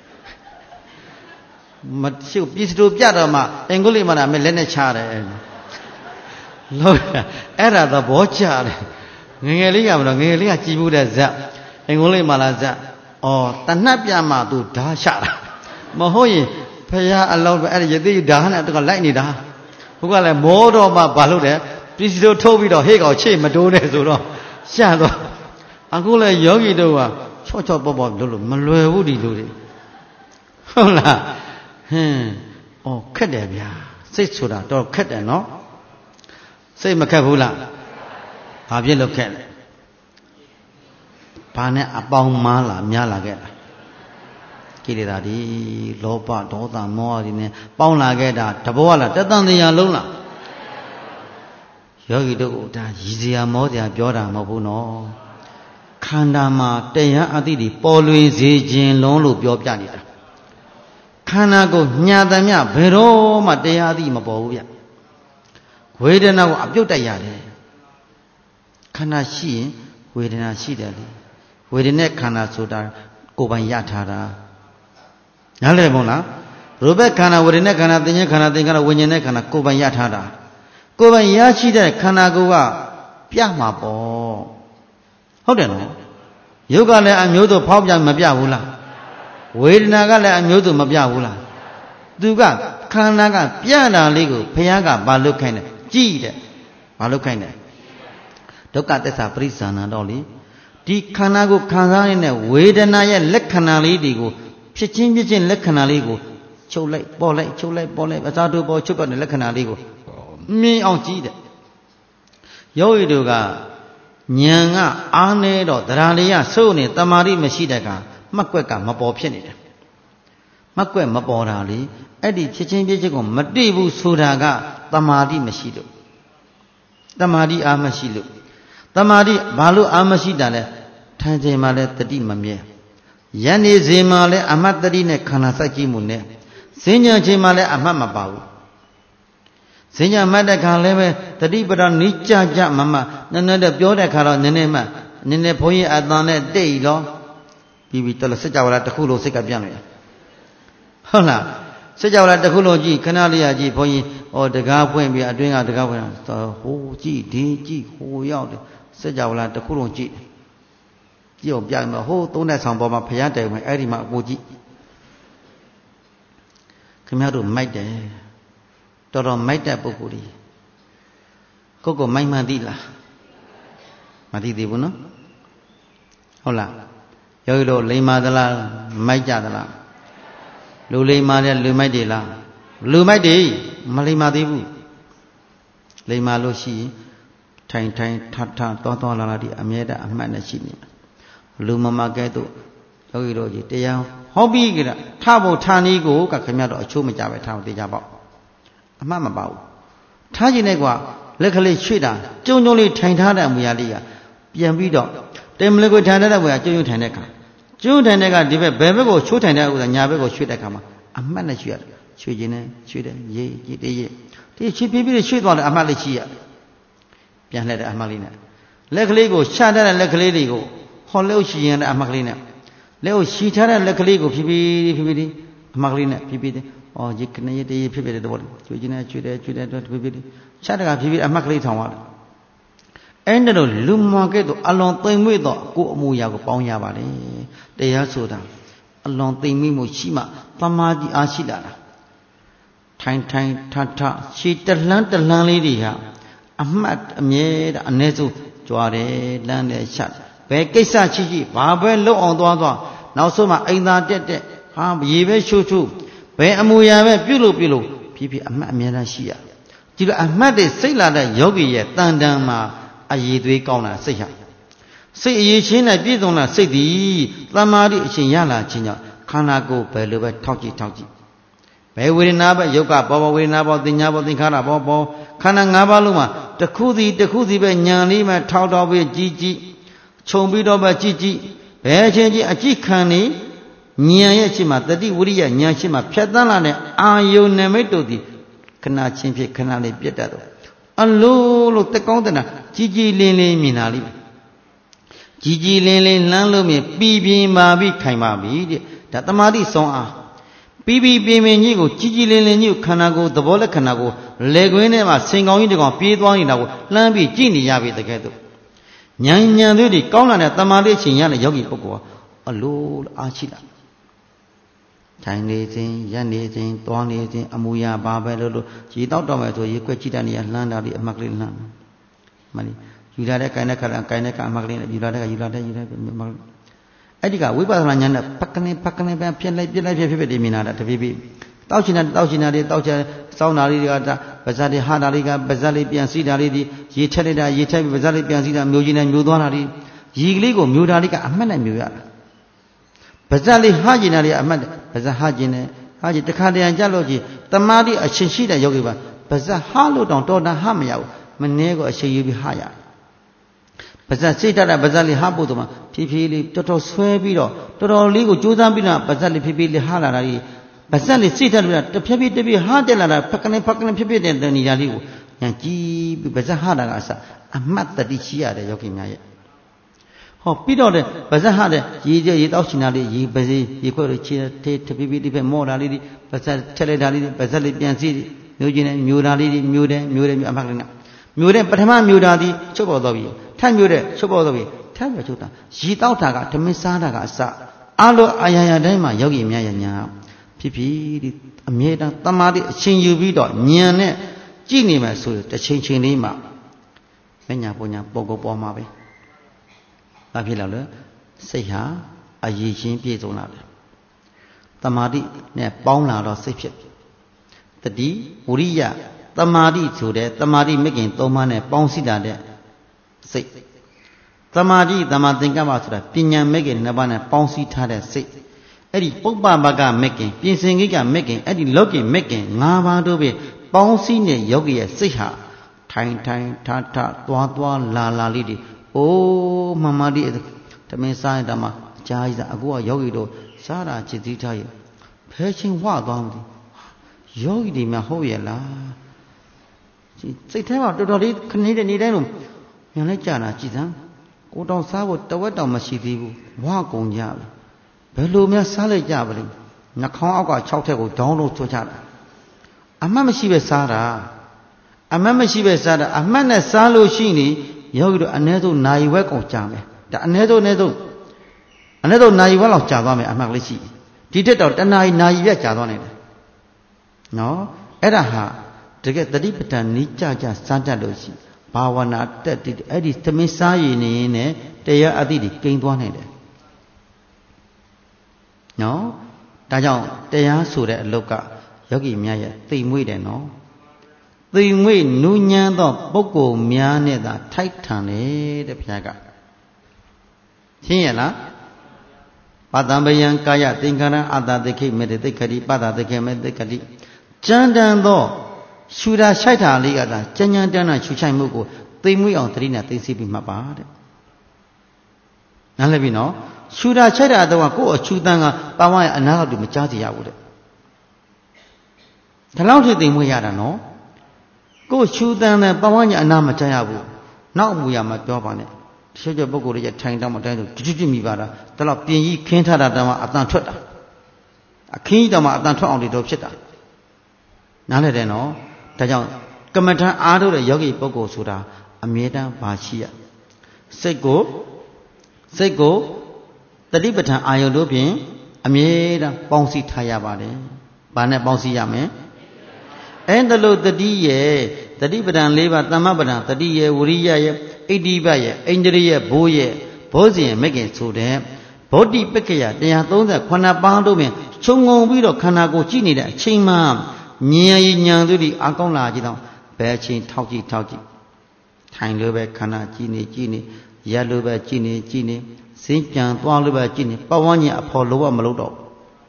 မရှုပ်ပြည်စတူပြတော့မှအင်္ဂုလိမာလာမဲ့လက်နဲ့ချတယ်လို့အဲ့ဒါသဘောကျတယ်ငငယ်လေးကမလို့ငငယ်လေးကကြည်ဘူးတဲ့ဇက်အင်္ဂုလိပ်မာလာဇက်အော်တဏှတ်ပြမှသူဓာရှာတာမဟုတ်ရင်ဖရာအလောင်းပဲအဲ့ဒီယသိဓာနဲ့တကလိုက်နေတာဘုကလည်းမောတော့မှဘာလို့လဲပစ္စည်းတို့ထုတ်ပြီးတော့ဟေ့ကောင်ချိတ်မတိုးနဲ့ဆိုတော့ရှာတော့အခုလည်းယောဂီတို့ကချော့ချော့ပေါ့ပေါ့လို့လို့မလွယ်ဘူးဒီလူတွေဟုတ်လားဟင်းအော်ခက်တယ်ဗျာစိတ်ဆိုတာတော့ခက်တယ်နော်စိတ်မခက်ဘူးလားဘာဖြစ်လို့ခက်လဲဘာနဲ့အပေါင်းမားလာများလာခဲ့တာကိလေသာဒီလောဘဒေါသမောဟဒီနဲ့ပေါင်းလာခဲ့တာတဘောလားတသံတရားလုံးလားယောဂီတို့ကဒါရည်စရာမောစရာပြောတာမဟုတ်ဘူးနော်ခန္ဓာမှာတရားအသည့်ဒီပေါ်လွင်စေခြင်းလုံးလို့ပြောပြနေတာခန္ဓာကိုညာသမျှဘယ်တော့မှတရားအသည့်မပေါ်ဘူးဗျဝေဒနာကိုအပြုတ်တိုက်ရတယ်ခန္ဓာရှိရင်ဝေဒနာရှိတယ်လေဝေဒနာခန္ဓာဆိုတာကိုယ်ပိုင်ရထားတာနားလည်မလားရူပခန္ဓာဝေဒနာခန္ဓာသင်္ညခန္ဓာသင်္ခါရဝိညာဉ်နဲ့ခန္ဓာကိုယ်ပိုင်ရထားတာကိုယ်ပိုင်ရရှိတဲ့ခန္ဓာကိုယ်ကပြမှာပေါ့ဟုတ်တယ်နော်ယုတ်ကလည်းအမျိုးစုဖောက်ပြန်မပြဘူးလားဝေဒနာကလည်းအမျိုးစုမပြဘူးလားသူကခန္ဓာကပြတာလေးကိုဘုရားကဘာလုပ်ခိုင်းတယ်ကြည့်တယ်ဘာလုပ်ခိုင်းတယ်ဒုက္ခသစ္စာပရိစ္ဆာဏတော့လေဒီခန္ဓာကိုခံစားရတဲ့ဝေဒနာရဲ့လက္ခဏာလေးတွေကိုဖြစ်ချင်းဖြစ်ချင်းလက္ခဏာလေးကိုချုပ်လိုက်ပေါ်လိုက်ချုပ်လိုက်ပေါ်လိုက်အသာတို့ပေါ်ချုပ်တဲ့လက္ခဏာလေးကိုမြင်အောင်ကြည့်တယ်ယောဂီတို့ကဉာဏ်ကအားနေတော့တရားလေးရစိုးနေတမာတိမရှိတဲ့ကမှတ်ကွက်ကမပေါ်ဖြစ်နေတယ်မှတ်ကွက်မပေါ်တာလေအဲ့ဒီဖြစ်ချင်းဖြစ်ချင်းကိုမတိဘူးဆိုတာကတမာတိမရှိလို့တမာတိအားမရှိလို့တမာတိဘာလို့အားမရှိတာလဲထိုင်ချိန်မှာလဲတတိမမြဲယနေ့စဉ်မှာလဲအမှတ်တတိနဲ့ခန္ဓာစိုက်ကြည့်မှုနဲ့ဈဉ္ညာချိန်မှာလဲအမှတ်မပါဘူးဈဉ္ညာမှတ်တဲ့ခါလဲပဲတတိပဒနိကြကြမမနည်းနည်းတော့ပြောတဲ့ခါတော့နည်းနည်းမှနည်းနည်းဘုန်းကြီးအတန်နဲ့တိတ်တော့ပြီးပြီးတော်စကြဝဠာတစ်ခုလုံးစိတ်ကပြန့်လို့ရဟုတ်လားစကြဝဠာတစ်ခုလုံးကြည့်ခဏလေးရကြည့်ဘုန်းကြီးဩတကားပွင့်ပြီးအတွင်းကတကားပွင့်ဟိုးကြည့်ဒီကြည့်ဟိုရောက်တယ်စကြဝဠာတစ်ခုလုံးကြည့်ကြည့်အောင်ပြမယ်ဟိုးသုံးတဲ့ဆောင်ပေါ်မှာဖျားတယ်မယ်အဲ့ဒီမှာအကိုကြည့်ခင်ဗျားတို့မိုက်တယ်တော်တော်မိုက်တဲ့ပုဂ္ဂိုလ်ကြီးကိုကိုမိုက်မှန်သိလားမသိသေးဘူးနော်ဟုတ်လားယောဂီတို့လိမ္မာသလားမိုက်ကြသလားလူလိမ္မာတဲ့လူမိုက်တွေလားလူမိုက်တွေမလိမ္မာသေးဘူးလိမ္မာလို့ရှိရင်ထိုင်ထိုင်ထထသွားသွားလာလာဒီအမြဲတမ်းအမှတ်နဲ့ရှိနေလူမမကဲတို့ယောဂီတို့ကြီးတရားဟောပြီးကြတာထဖို့ဌာနည်းကိုကခင်ဗျားတို့အချိုးမကြပဲထားအောင်သိကြပေါ့အမှတ်မပါဘူးထားခြင်းနဲ့ကွာလက်ကလေးရွှေ့တာကျုံကျုံလေးထိုင်ထားတဲ့အမူအရာလေးကပြန်ပြီးတော့တေမလေးကိုထိုင်ထားတဲ့အမူအရာကျုံကျုံထိုင်တဲ့အခါကျုံထိုင်တဲ့ကဒီဘက်ဘယ်ဘက်ကိုချိုးထိုင်တဲ့ဥစ္စာညာဘက်ကိုရွှေ့တဲ့အခါမှာအမှတ်နဲ့ရွှေ့ရတယ်ရွှေ့ခြင်းနဲ့ရွှေ့တယ်ရေးရေးတည်းရေးဒီချစ်ပြီးပြီးရွှေ့သွားတယ်အမှတ်လေးရှိရပြန်လှည့်တဲ့အမှတ်လေးနဲ့လက်ကလေးကိုချထားတဲ့လက်ကလေးတွေကိုဟောလို့ရှိရင်တဲ့အမှတ်ကလေးနဲ့လက်ကိုရှည်ထားတဲ့လက်ကလေးကိုဖြည်းဖြည်းဖြည်းဖြည်းအမှတ်ကလေးနဲ့ဖြည်းဖြည်းဩရေခဏရေးတည်းရေးဖြည်းဖြည်းတဲ့ဘောကျွေးခြင်းနဲ့ကျွေးတယ်ကျွေးတယ်ဖြည်းဖြည်းချတကဖြည်းဖြည်းအမှတ်ကလေးထောင်ရတယ်အဲ့ဒါတော့လူမော်ကဲ့သို့အလွန်သိမ်မွေ့တော့ကိုယ်အမှုရာကိုပေါင်းရပါလေတရားဆိုတာအလွန်သိမ်မွေ့မှုရှိမှသမာဓိအားရှိလာတာထိုင်ထိုင်ထထရှည်တလှမ်းတလှမ်းလေးတွေဟာအမှတ်အမြဲတမ်းအ ਨੇ စုကြွားတယ်လမ်းတယ်ရှက်ဘယ်ကိစ္စရှိရှိဘာပဲလုံအောင်သွားသွားနောက်ဆုံးမှအိမ်သာတက်တက်ဟာရေပဲရှုရှုဘယ်အမူအရာပဲပြုလို့ပြုလို့ဖြည်းဖြည်းအမှတ်အမြဲတမ်းရှိရဒီလိုအမှတ်တွေစိတ်လာတဲ့ယောဂီရဲ့တန်တန်မှာအရေးသွေးကောင်းတာစိတ်ဟာစိတ်အရေးချင်းနဲ့ပြည့်စုံတာစိတ်သည်သမာဓိအရှင်ရလာခြင်းကြောင့်ခန္ဓာကိုယ်ဘယ်လိုပဲထောက်ကြည့်ထောက်ကြည့်ဘယ်ဝေဒနာပဲယုတ်ကဘောဘောဝေဒနာဘောသင်ညာဘောသင်္ခါရဘောဘောခန္ဓာ၅ပါးလုံးမှာတစ်ခုစီတစ်ခုစီပဲဉာဏ်လေးမှထောက်တော့ပြီးကြည့်ကြည့်ခြုံပြီးတော့ပဲကြည့်ကြည့်ဘယ်ချင်းချင်းအကြည့်ခံနေဉာဏ်ရဲ့ရှိမှတတိဝိရိယဉာဏ်ရှိမှဖြတ်တန်းလာတဲ့အာယုန်နမိတ်တို့သည်ခဏချင်းဖြစ်ခဏလေးပြတ်တတ်တော့အလိုလိုတက်ကောင်းတဲ့နာကြည်ကြည်လင်းလင်းမြင်လာလိမ့်မယ်ကြည်ကြည်လင်းလင်းလှမ်းလို့မြင်ပြီးပြင်းပါပြီးခိုင်ပါပြီတဲ့ဒါတမာတိဆုံးအားပြီးပြီးပြင်းပြင်းကြီးကိုကြည်ကြည်လင်းလင်းကြီးကိုခန္ဓာကိုယ်သဘောလက္ခဏာကိုလေကွင်းထဲမှာစင်ကောင်းကြီးတကောင်ပြေးသွားနေတာကိုလှမ်းပြီးကြည့်နေရပြီတကယ်တော့ဉာဏ်ဉာဏ်လေးတွေကောင်းလာတဲ့တမာလေးချင်းရတဲ့ယောဂီပုဂ္ဂိုလ်အလိုအားရှိတာထိုင်နေခြင်းရက်နေခြင်းသွားနေခြင်းအမူအရာဘာပဲလို့လို့ရေတောက်တော့မယ်ဆိုရေခွက်ကြည့်တဲ့နေရာလှမ်းတာလေးအမှတ်ကလေးလှမ်းမှန်လေယူလာတဲ့ကိုင်တဲ့ခါကိုင်တဲ့ကအမှတ်ကလေးနဲ့ယူလာတဲ့ကယူလာတဲ့ယူလာတဲ့မှတ်အဲ့ဒီကဝိပဿနာဉာဏ်နဲ့ပကနေပကနေပဲဖြစ်လိုက်ပြစ်လိုက်ဖြစ်ဖြစ်ဖြစ်မြင်လာတာတဖြည်းဖြည်းတောက်ချင်တာတောက်ချင်တာတွေတောက်ချင်စောင်းတာလေးတွေကဒါပါဇက်တွေဟာတာလေးကပါဇက်လေးပြန်စီးတာလေးဒီရေထက်လိုက်တာရေထက်ပြီးပါဇက်လေးပြန်စီးတာမျိုးကြီးနဲ့မျိုးသွားတာလေးရေကလေးကိုမျိုးတာလေးကအမှတ်နဲ့မျိုးရတာပါဇက်လေးဟာကျင်တာလေးအမှတ်ပါဇက်ဟာကျင်တယ်ဟာကျင်တခါတည်းကြလို့ကြီးတမာတိအရှင်ရှိတဲ့ယောဂီပါပါဇက်ဟာလို့တောင်တော်တာဟာမရဘူးမနှဲကိုအရှင်ယူပြီးဟာရပါဇက်စိတ်တတ်တဲ့ပါဇက်လေးဟာဖို့တော့ဖြည်းဖြည်းလေးတော်တော်ဆွဲပြီးတော့တော်တော်လေးကိုကြိုးစားပြီးတော့ပါဇက်လေးဖြည်းဖြည်းလေးဟာလာတာကြီးပါဇက်လေးစိတ်တတ်လို့တဖြည်းဖြည်းတဖြည်းဟာတက်လာတာဖက်ကနေဖက်ကနေဖြည်းဖြည်းတဲ့နေရာလေးကိုညာကြည့်ပြီးပါဇက်ဟာတာကအစအမှတ်တတိရှိရတဲ့ယောဂီများရဲ့ဟောပြီးတော့တဲ့ပါဇက်ဟာတဲ့ရေကျရေတောက်ချင်တာလေးရေပါစေရေခွက်လေးချေတေးတဖြည်းဖြည်းဒီဖက်မော့တာလေးဒီပါဇက်ထက်လိုက်တာလေးဒီပါဇက်လေးပြန်စီမျိုးချင်းနဲ့မျိုးတာလေးဒီမျိုးတယ်မျိုးတယ်မျိုးအမှတ်ကလေးနဲ့မျိုးတဲ့ပထမမျိုးတာဒီချုပ်ပေါ်တော့ပြီထပ်မျိုးတဲ့ချုပ်ပေါ်တော့ပြီထပ်မျိုးချုပ်တာရေတောက်တာကဓမင်းစားတာကအစအလိုအာရယာတိုင်းမှာယောဂီများရဲ့ညာဖြစ်ဖြစ်ဒီအမြဲတမ်းတမာတိအရှင်ယူပြီးတော့ဉာဏ်နဲ့ကြည့်နေမှဆိုတစ်ချိန်ချိန်လေးမှာမညာပညာပုံကိုပေါ်မှာပဲဘာဖြစ်လာလဲစိတ်ဟာအရည်ချင်းပြည့်စုံလာတယ်တမာတိနဲ့ပေါင်းလာတော့စိတ်ဖြစ်တတိဝိရိယတမာတိဆိုတဲ့တမာတိမကင်သုံးပါးနဲ့ပေါင်းစည်းလာတဲ့စိတ်တမာတိတမာသင်္ကပ္ပဆိုတာပညာမကင်နှစ်ပါးနဲ့ပေါင်းစည်းထားတဲ့စိတ်အဲ့ဒီပုပ္ပမကမကင်ပြင်စင်ကိကမကင်အဲ့ဒီလောကင်မကင်၅ပါးတို့ပဲပေါင်းစည်းတဲ့ယောဂီရဲ့စိတ်ဟာထိုင်ထိုင်ထထသွားသွားလာလာလေးတွေအိုးမမတိတမင်းစားရတာမှာကြားရတာအခုကယောဂီတို့စားတာจิตသီးထားရဖဲချင်းဝသွားမလို့ယောဂီတွေများဟုတ်ရဲ့လားစိတ်ထဲမှာတော်တော်လေးခဏတဲ့နေတိုင်းလို့ညာလိုက်ကြတာကြည်စမ်းကိုတောင်စားဖို့တဝက်တောင်မရှိသေးဘူးဝါကုန်ကြပြီဘယ်လိုများစားလိုက်ကြပါလိမ့်နှာခေါင်းအောက်က၆ထက်ကိုဒေါင်းလို့ထွက်ကြတာအမှတ်မရှိပဲစားတာအမှတ်မရှိပဲစားတာအမှတ်နဲ့စားလို့ရှိနေယောဂီတို့အ ਨੇ ဆုံးနာယီဝက်ကောင်ကြာမယ်ဒါအ ਨੇ ဆုံး ਨੇ ဆုံးအ ਨੇ ဆုံးနာယီဝက်လောက်ကြာသွားမယ်အမှတ်ကလေးရှိဒီတက်တော့တနာယီနာယီရက်ကြာသွားနိုင်တယ်နော်အဲ့ဒါဟာတကယ်တတိပဋ္ဌာန်နီးကြကြစမ်းတတ်လို့ရှိဘာဝနာတက်တည်အဲ့ဒီသမင်းစားရည်နေရင်လည်းတရားအသည့်တွေကိန်းသွားနိုင်တယ်နော်ဒါကြောင့်တရားဆိုတဲ့အလုပ်ကယောဂီများရဲ့သိမ်မွေ့တယ်နော်သိမ်မွေ့နူးညံ့သောပုဂ္ဂိုလ်များနဲ့သာထိုက်ထန်တယ်တဲ့ဘုရားကရှင်းရလားပတံပယံကာယသင်္ခါရအတ္တသိခိမေတ္တိခတိပတ္တသိခိမေတ္တိခတိကြမ်းတမ်းသောရှူတာရှိုက်တာလေးကသာကြမ်းကြမ်းတမ်းတမ်းရှူချိုက်မှုကိုသိမ်မွေ့အောင်သတိနဲ့သိသိပြီးမှတ်ပါတဲ့နားလည်ပြီနော်ရှူတာချိုက်တာတော့ကိုယ့်အချူတန်းကပါဝါရဲ့အနာကတူမကြားစီရဘူးတဲ့ဒါလောက်ထိသိမ်မွေ့ရတာနော်ကိုယ်ရှူတန်းနဲ့ပါဝါရဲ့အနာမကြားရဘူးနောက်အမူအရာမှာပြောပါနဲ့တချို့ကျပုဂ္ဂိုလ်တွေထိုင်တောင်းမတိုင်းဆိုကြွကြွမိပါတာဒါတော့ပြင်ကြီးခင်းထားတာတောင်မှအတန်ထွက်တာအခင်းကြီးတောင်မှအတန်ထွက်အောင်တွေတော့ဖြစ်တာနားလည်တယ်နော်ဒါကြောင့်ကမ္မထံအားထုတ်တဲ့ယောဂီပုဂ္ဂိုလ်ဆိုတာအမြဲတမ်းပါရှိရစိတ်ကိုစိတ်ကိုတတိပဋ္ဌာန်အာယုတို့ဖြင့်အမြဲတမ်းပေါင်းစည်းထားရပါတယ်။ဘာနဲ့ပေါင်းစည်းရမလဲ။အဲဒါလို့တတိရဲ့တတိပဋ္ဌာန်၄ပါးသမ္မပဋ္ဌာန်တတိရဲ့ဝရိယရဲ့ဣတိပရဲ့အိန္ဒြိရဲ့ဘိုးရဲ့ဘောဇဉ်မကင်ဆိုတဲ့ဗောဓိပက္ခယ၁၃၈ပါးတို့ဖြင့်ခြုံငုံပြီးတော့ခန္ဓာကိုယ်ကြည့်နေတဲ့အချိန်မှာဉာဏ်ရည်ဉာဏ်တို့ဒီအကောင်းလာကြည့်တော့ဘယ်အချိန်ထောက်ကြည့်ထောက်ကြည့်ထိုင်လို့ပဲခန္ဓာကြည့်နေကြည့်နေရက်လို့ပဲကြည့်နေကြည့်နေစင်းပြန်သွားလို့ပဲကြည့်နေပဝန်းကျင်အဖော်လို့မလုပ်တော့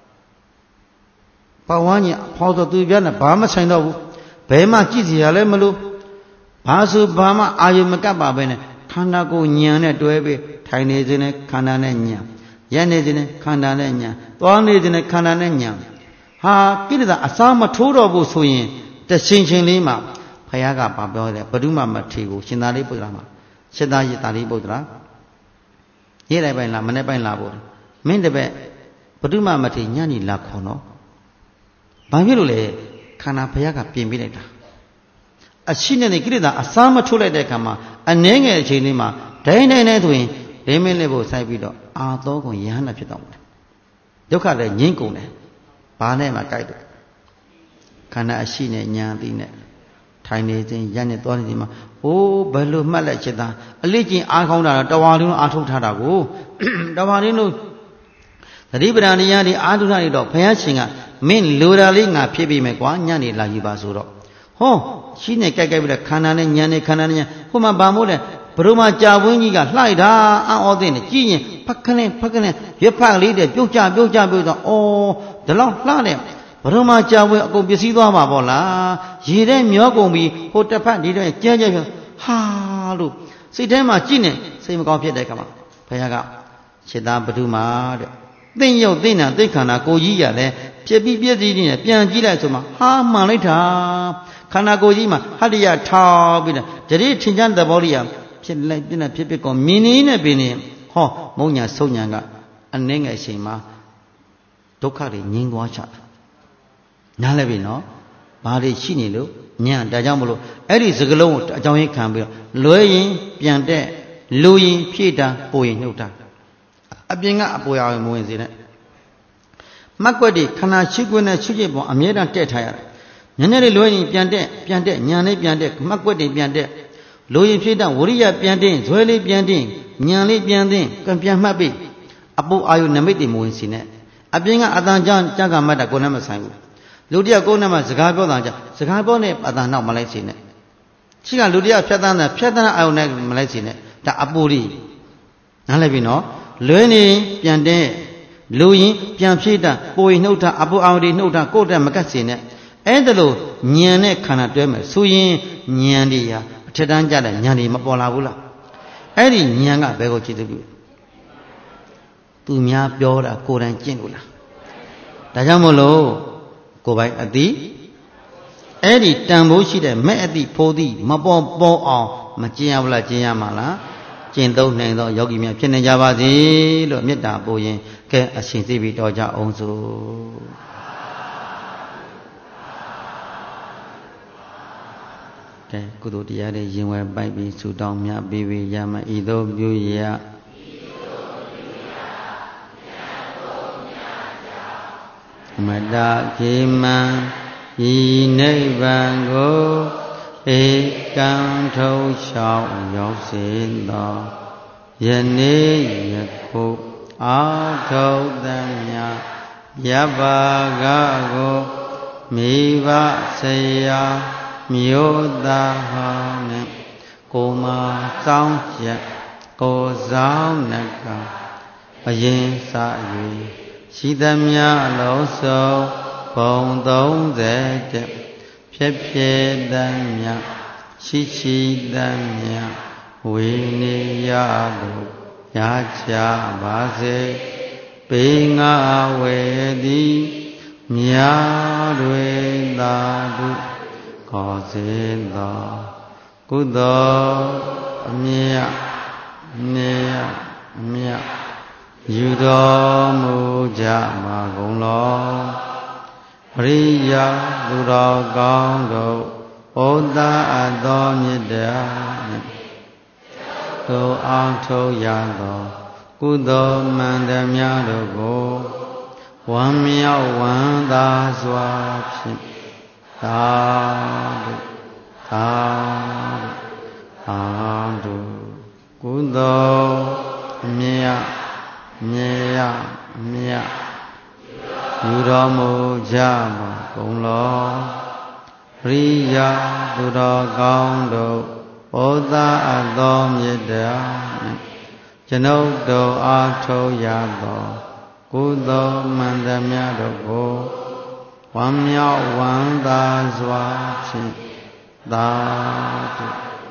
ပဝန်းကျင်အဖော်ဆိုသူပြနဲ့ဘာမှဆိုင်တော့ဘူးဘယ်မှကြည့်စီရလဲမလို့ဘာဆိုဘာမှအာယုမကပ်ပါပဲနဲ့ခန္ဓာကိုယ်ဉာဏ်နဲ့တွဲပြီးထိုင်နေခြင်းနဲ့ခန္ဓာနဲ့ဉာဏ်ရက်နေခြင်းနဲ့ခန္ဓာနဲ့ဉာဏ်သွားနေခြင်းနဲ့ခန္ဓာနဲ့ဉာဏ်ဟာကိလေသာအစားမထိုးတော့ဘူးဆိုရင်တရှင်ချင်းလေးမှာဘုရားကဘာပြောလဲဘဒုမမထေကိုရှင်သာရိပုတ္တရာမှာရှင်သာရိတာရိပုတ္တရာရေးလိုက်ပိုင်းလားမနေ့ပိုင်းလားပို့မင်းတပည့်ဘဒုမမထေညနေလာခေါ်တော့ဘာဖြစ်လို့လဲခန္ဓာဘုရားကပြင်ပေးလိုက်တာအရှိနဲ့ကိလေသာအစားမထိုးလိုက်တဲ့အခါမှာအနှဲငယ်အချိန်လေးမှာဓတိုင်းတိုင်းနဲ့ဆိုရင်ဒိမင်းလေးဖို့စိုက်ပြီးတော့အာသောကုန်ယဟနာဖြစ်တော့တယ်ဒုက္ခလည်းငြင်းကုန်တယ်ဘာနဲ့မှကြိုက်တယ်ခန္ဓာအရှိနဲ့ညာသိနဲ့ထိုင်နေခြင်းရနဲ့သွားနေခြင်းမှာအိုးဘယ်လိုမှတ်လိုက်ချက်သားအလေးချင်းအားကောင်းတာတော့တဝါလုံးအားထုတ်ထားတာကိုတဝါလုံးတို့သတိပဋ္ဌာန်တရားတွေအားထုတ်ထားနေတော့ဘုရားရှင်ကမင်းလိုတာလေးငါဖြစ်ပြီးမယ်ကွာညနေလာယူပါဆိုတော့ဟောရှိနေကြိုက်ကြိုက်ပြီးတော့ခန္ဓာနဲ့ညာနဲ့ခန္ဓာနဲ့ညာဟိုမှာဗာမို့လဲဘုရုံမှာကြာဝင်းကြီးကလှိုက်တာအံ့ဩသိနေကြည့်ရင်ဖက်ခနဲ့ဖက်ခနဲ့ရွက်ဖက်လေးတဲ့ပြုတ်ကြပြုတ်ကြပြုတ်တော့အော်ဒီလောက်လှတဲ့ဘုရုံမှာကြာဝင်းအကုန်ပစ္စည်းသွားမှာပေါ့လားရေထဲမျောကုန်ပြီးဟိုတစ်ဖက်ဒီတော့ကျဲကျဲဟာလို့စိတ်ထဲမှာကြည့်နေစိတ်မကောင်းဖြစ်တဲ့ခါမှာဘုရားကခြေသားဘုဒ္ဓမာတဲ့သင်ရုပ်သင်နာသိခန္ဓာကိုကြီးရလဲဖြစ်ပြီးပြည့်စည်နေပြန်ကြည့်လိုက်ဆိုမှဟာမှန်လိုက်တာခန္ဓာကိုယ်ကြီးမှာဟတ္တရထောက်ပြီးတော့တတိထင်ရှားသဘောလေးရဖြစ်လိုက်ပြည့်နေဖြစ်ဖြစ်ကောမြင်နေနဲ့ပင်နေဟောမုံညာဆုံးညာကအနှဲငယ်အချိန်မှာဒုက္ခတွေငြင်းသွားချတာနားလဲပြီနော်ဘာတွေရှိနေလို့ညံဒါကြောင့်မလို့အဲ့ဒီစကလုံးကိုအကြောင်းရင်းခံပြီးတော့လွဲရင်ပြန်တဲ့လူရင်ဖြည့်တာပိုရင်နှုတ်တာအပြင်ကအပေါ်ရဝင်မဝင်စေနဲ့မှတ်ကွက်တွေခန္ဓာရှိခွင့်နဲ့ရှိချက်ပေါ်အမြဲတမ်းတက်ထားရတယ်ညနေလေးလွဲရင်ပြန်တဲ့ပြန်တဲ့ညာလေးပြန်တဲ့မှတ်ကွက်တွေပြန်တဲ့လူရင်ဖြည့်တဲ့ဝရိယပြန်တဲ့ဇွဲလေးပြန်တဲ့ညာလေးပြန်တဲ့ကံပြန်မှတ်ပြီးအပူအာယုနမိတ်တွေမဝင်စေနဲ့အပြင်ကအတန်ကြောင့်ကြကမှတ်တာကိုယ်နဲ့မဆိုင်ဘူးလူတယောက်ကိုယ်နဲ့မှစကားပြောတာကြောင့်စကားပြောနဲ့အတန်နောက်မလိုက်စေနဲ့ရှိကလူတယောက်ဖြတ်တန်းတာဖြတ်တန်းအာယုနဲ့မလိုက်စေနဲ့ဒါအပူလေးနားလည်ပြီနော်လွဲနေပြန်တဲ့လူရင်ပြန်ဖြည့်တာပိုရင်နှုတ်တာအပူအာယုတွေနှုတ်တာကိုယ်တည်းမကတ်စေနဲ့အဲ့ဒါလို့ညံနဲ့ခန္ဓာတွဲမယ်ဆိုရင်ညံတွေဟာအထက်တန်းကြတဲ့ညံတွေမပေါ်လာဘူးလားအဲ့ဒီညံကဘယ်ကိုကြည့်သပြုသူများပြောတာကိုယ်တိုင်ကျင့်လို့လားဒါကြောင့်မို့လို့ကိုယ်ပိုင်အတိအဲ့ဒီတန်ဖိုးရှိတဲ့မဲ့အတိဖိုးသည့်မပေါ်ပေါ်အောင်မကျင့်ရဘူးလားကျင့်ရမှာလားကျင့်သုံးနိုင်သောယောဂီများဖြစ်နေကြပါစေလို့မေတ္တာပို့ရင်ကဲအရှင်သိပြီးတော်ကြအောင်စို့ကဲကုသိုလ်တရားတွေရင်ဝယ်ပိုက်ပြီးဆုတောင်းမြတ်ပြီးပြီးရမဤသို့ပြုရမတခေမံဤနိဗ္ဗာန်ကိုဧကံထုံးလျှောက်ရောက်စေသောယနေ့ယခုအာထုံးသမျှယပ္ပါကကိုမိဘဆရာမြို့သားဟောင်းနဲ့ကိုမစောင်းရက်ကိုဆောင်နကအရင်စ၍ရှိသမျှလုံးစုံဘုံသုံးဆယ်တဲ့ဖြစ်ဖြစ်သမျှရှိရှိသမျှဝိနိယတို့ရကြပါစေပေငါဝေသည်မြာတွေသာတုခေါ်စေသောကုသိုလ်အမြတ်နေအမြတ်ယူတော်မူကြမှာကုန်လောပရိယာသူတော်ကောင်းတို့ဩသာအပ်သောမြတ်တရားနှင့်သို့အောင်ထုတ်ရသောကုသိုလ်မှန်သမျှတို့ကိုဝမ်းမြောက်ဝမ်းသာစွာဖြင့်သာဓုသာဓုသာဓုကုသိုလ်အမြတ်မြေရအမြတ်ယူတော်မူကြမှာကုန်လောပရိယာသူတော်ကောင်းတို့ဩသာအပ်သောမေတ္တာနှင့်ကျွန်ုပ်တို့အားထုတ်ရသောကုသိုလ်မှန်သမျှတို့ကိုဝမ်းမြောက်ဝမ်းသာစွာဖြင့်သာဓု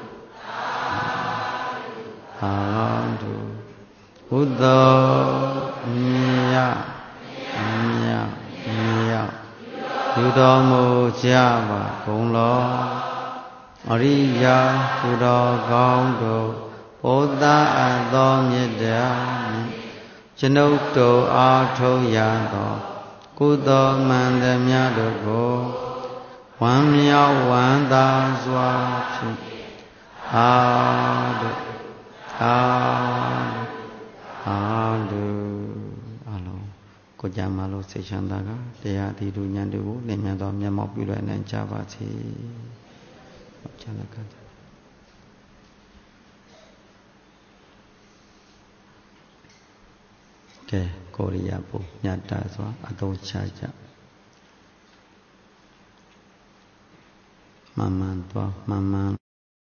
သာဓုကုသိုလ်အမြတ်အမြတ်အမြတ်ယူတော်မူကြပါကုန်လောအရိယာသူတော်ကောင်းတို့ဩသာအပ်သောမေတ္တာနှင့်ကျွန်ုပ်တို့အားထုတ်ရသောကုသိုလ်မှန်သမျှတို့ကိုဝမ်းမြောက်ဝမ်းသာစွာဖြင့်သာဓုသာကြမှာလို့စိတ်ချမ်းသာကတရားဒီလူဉာဏ်တွေကိုလင်းမြန်သောမျက်မှောက်ပြုလွယ်နိုင်ကြပါစေချမ်းသာကကဲကိုရိယာပုညတ္တစွာအသုံးချကြမှန်မှန်သွားမှန်မှန်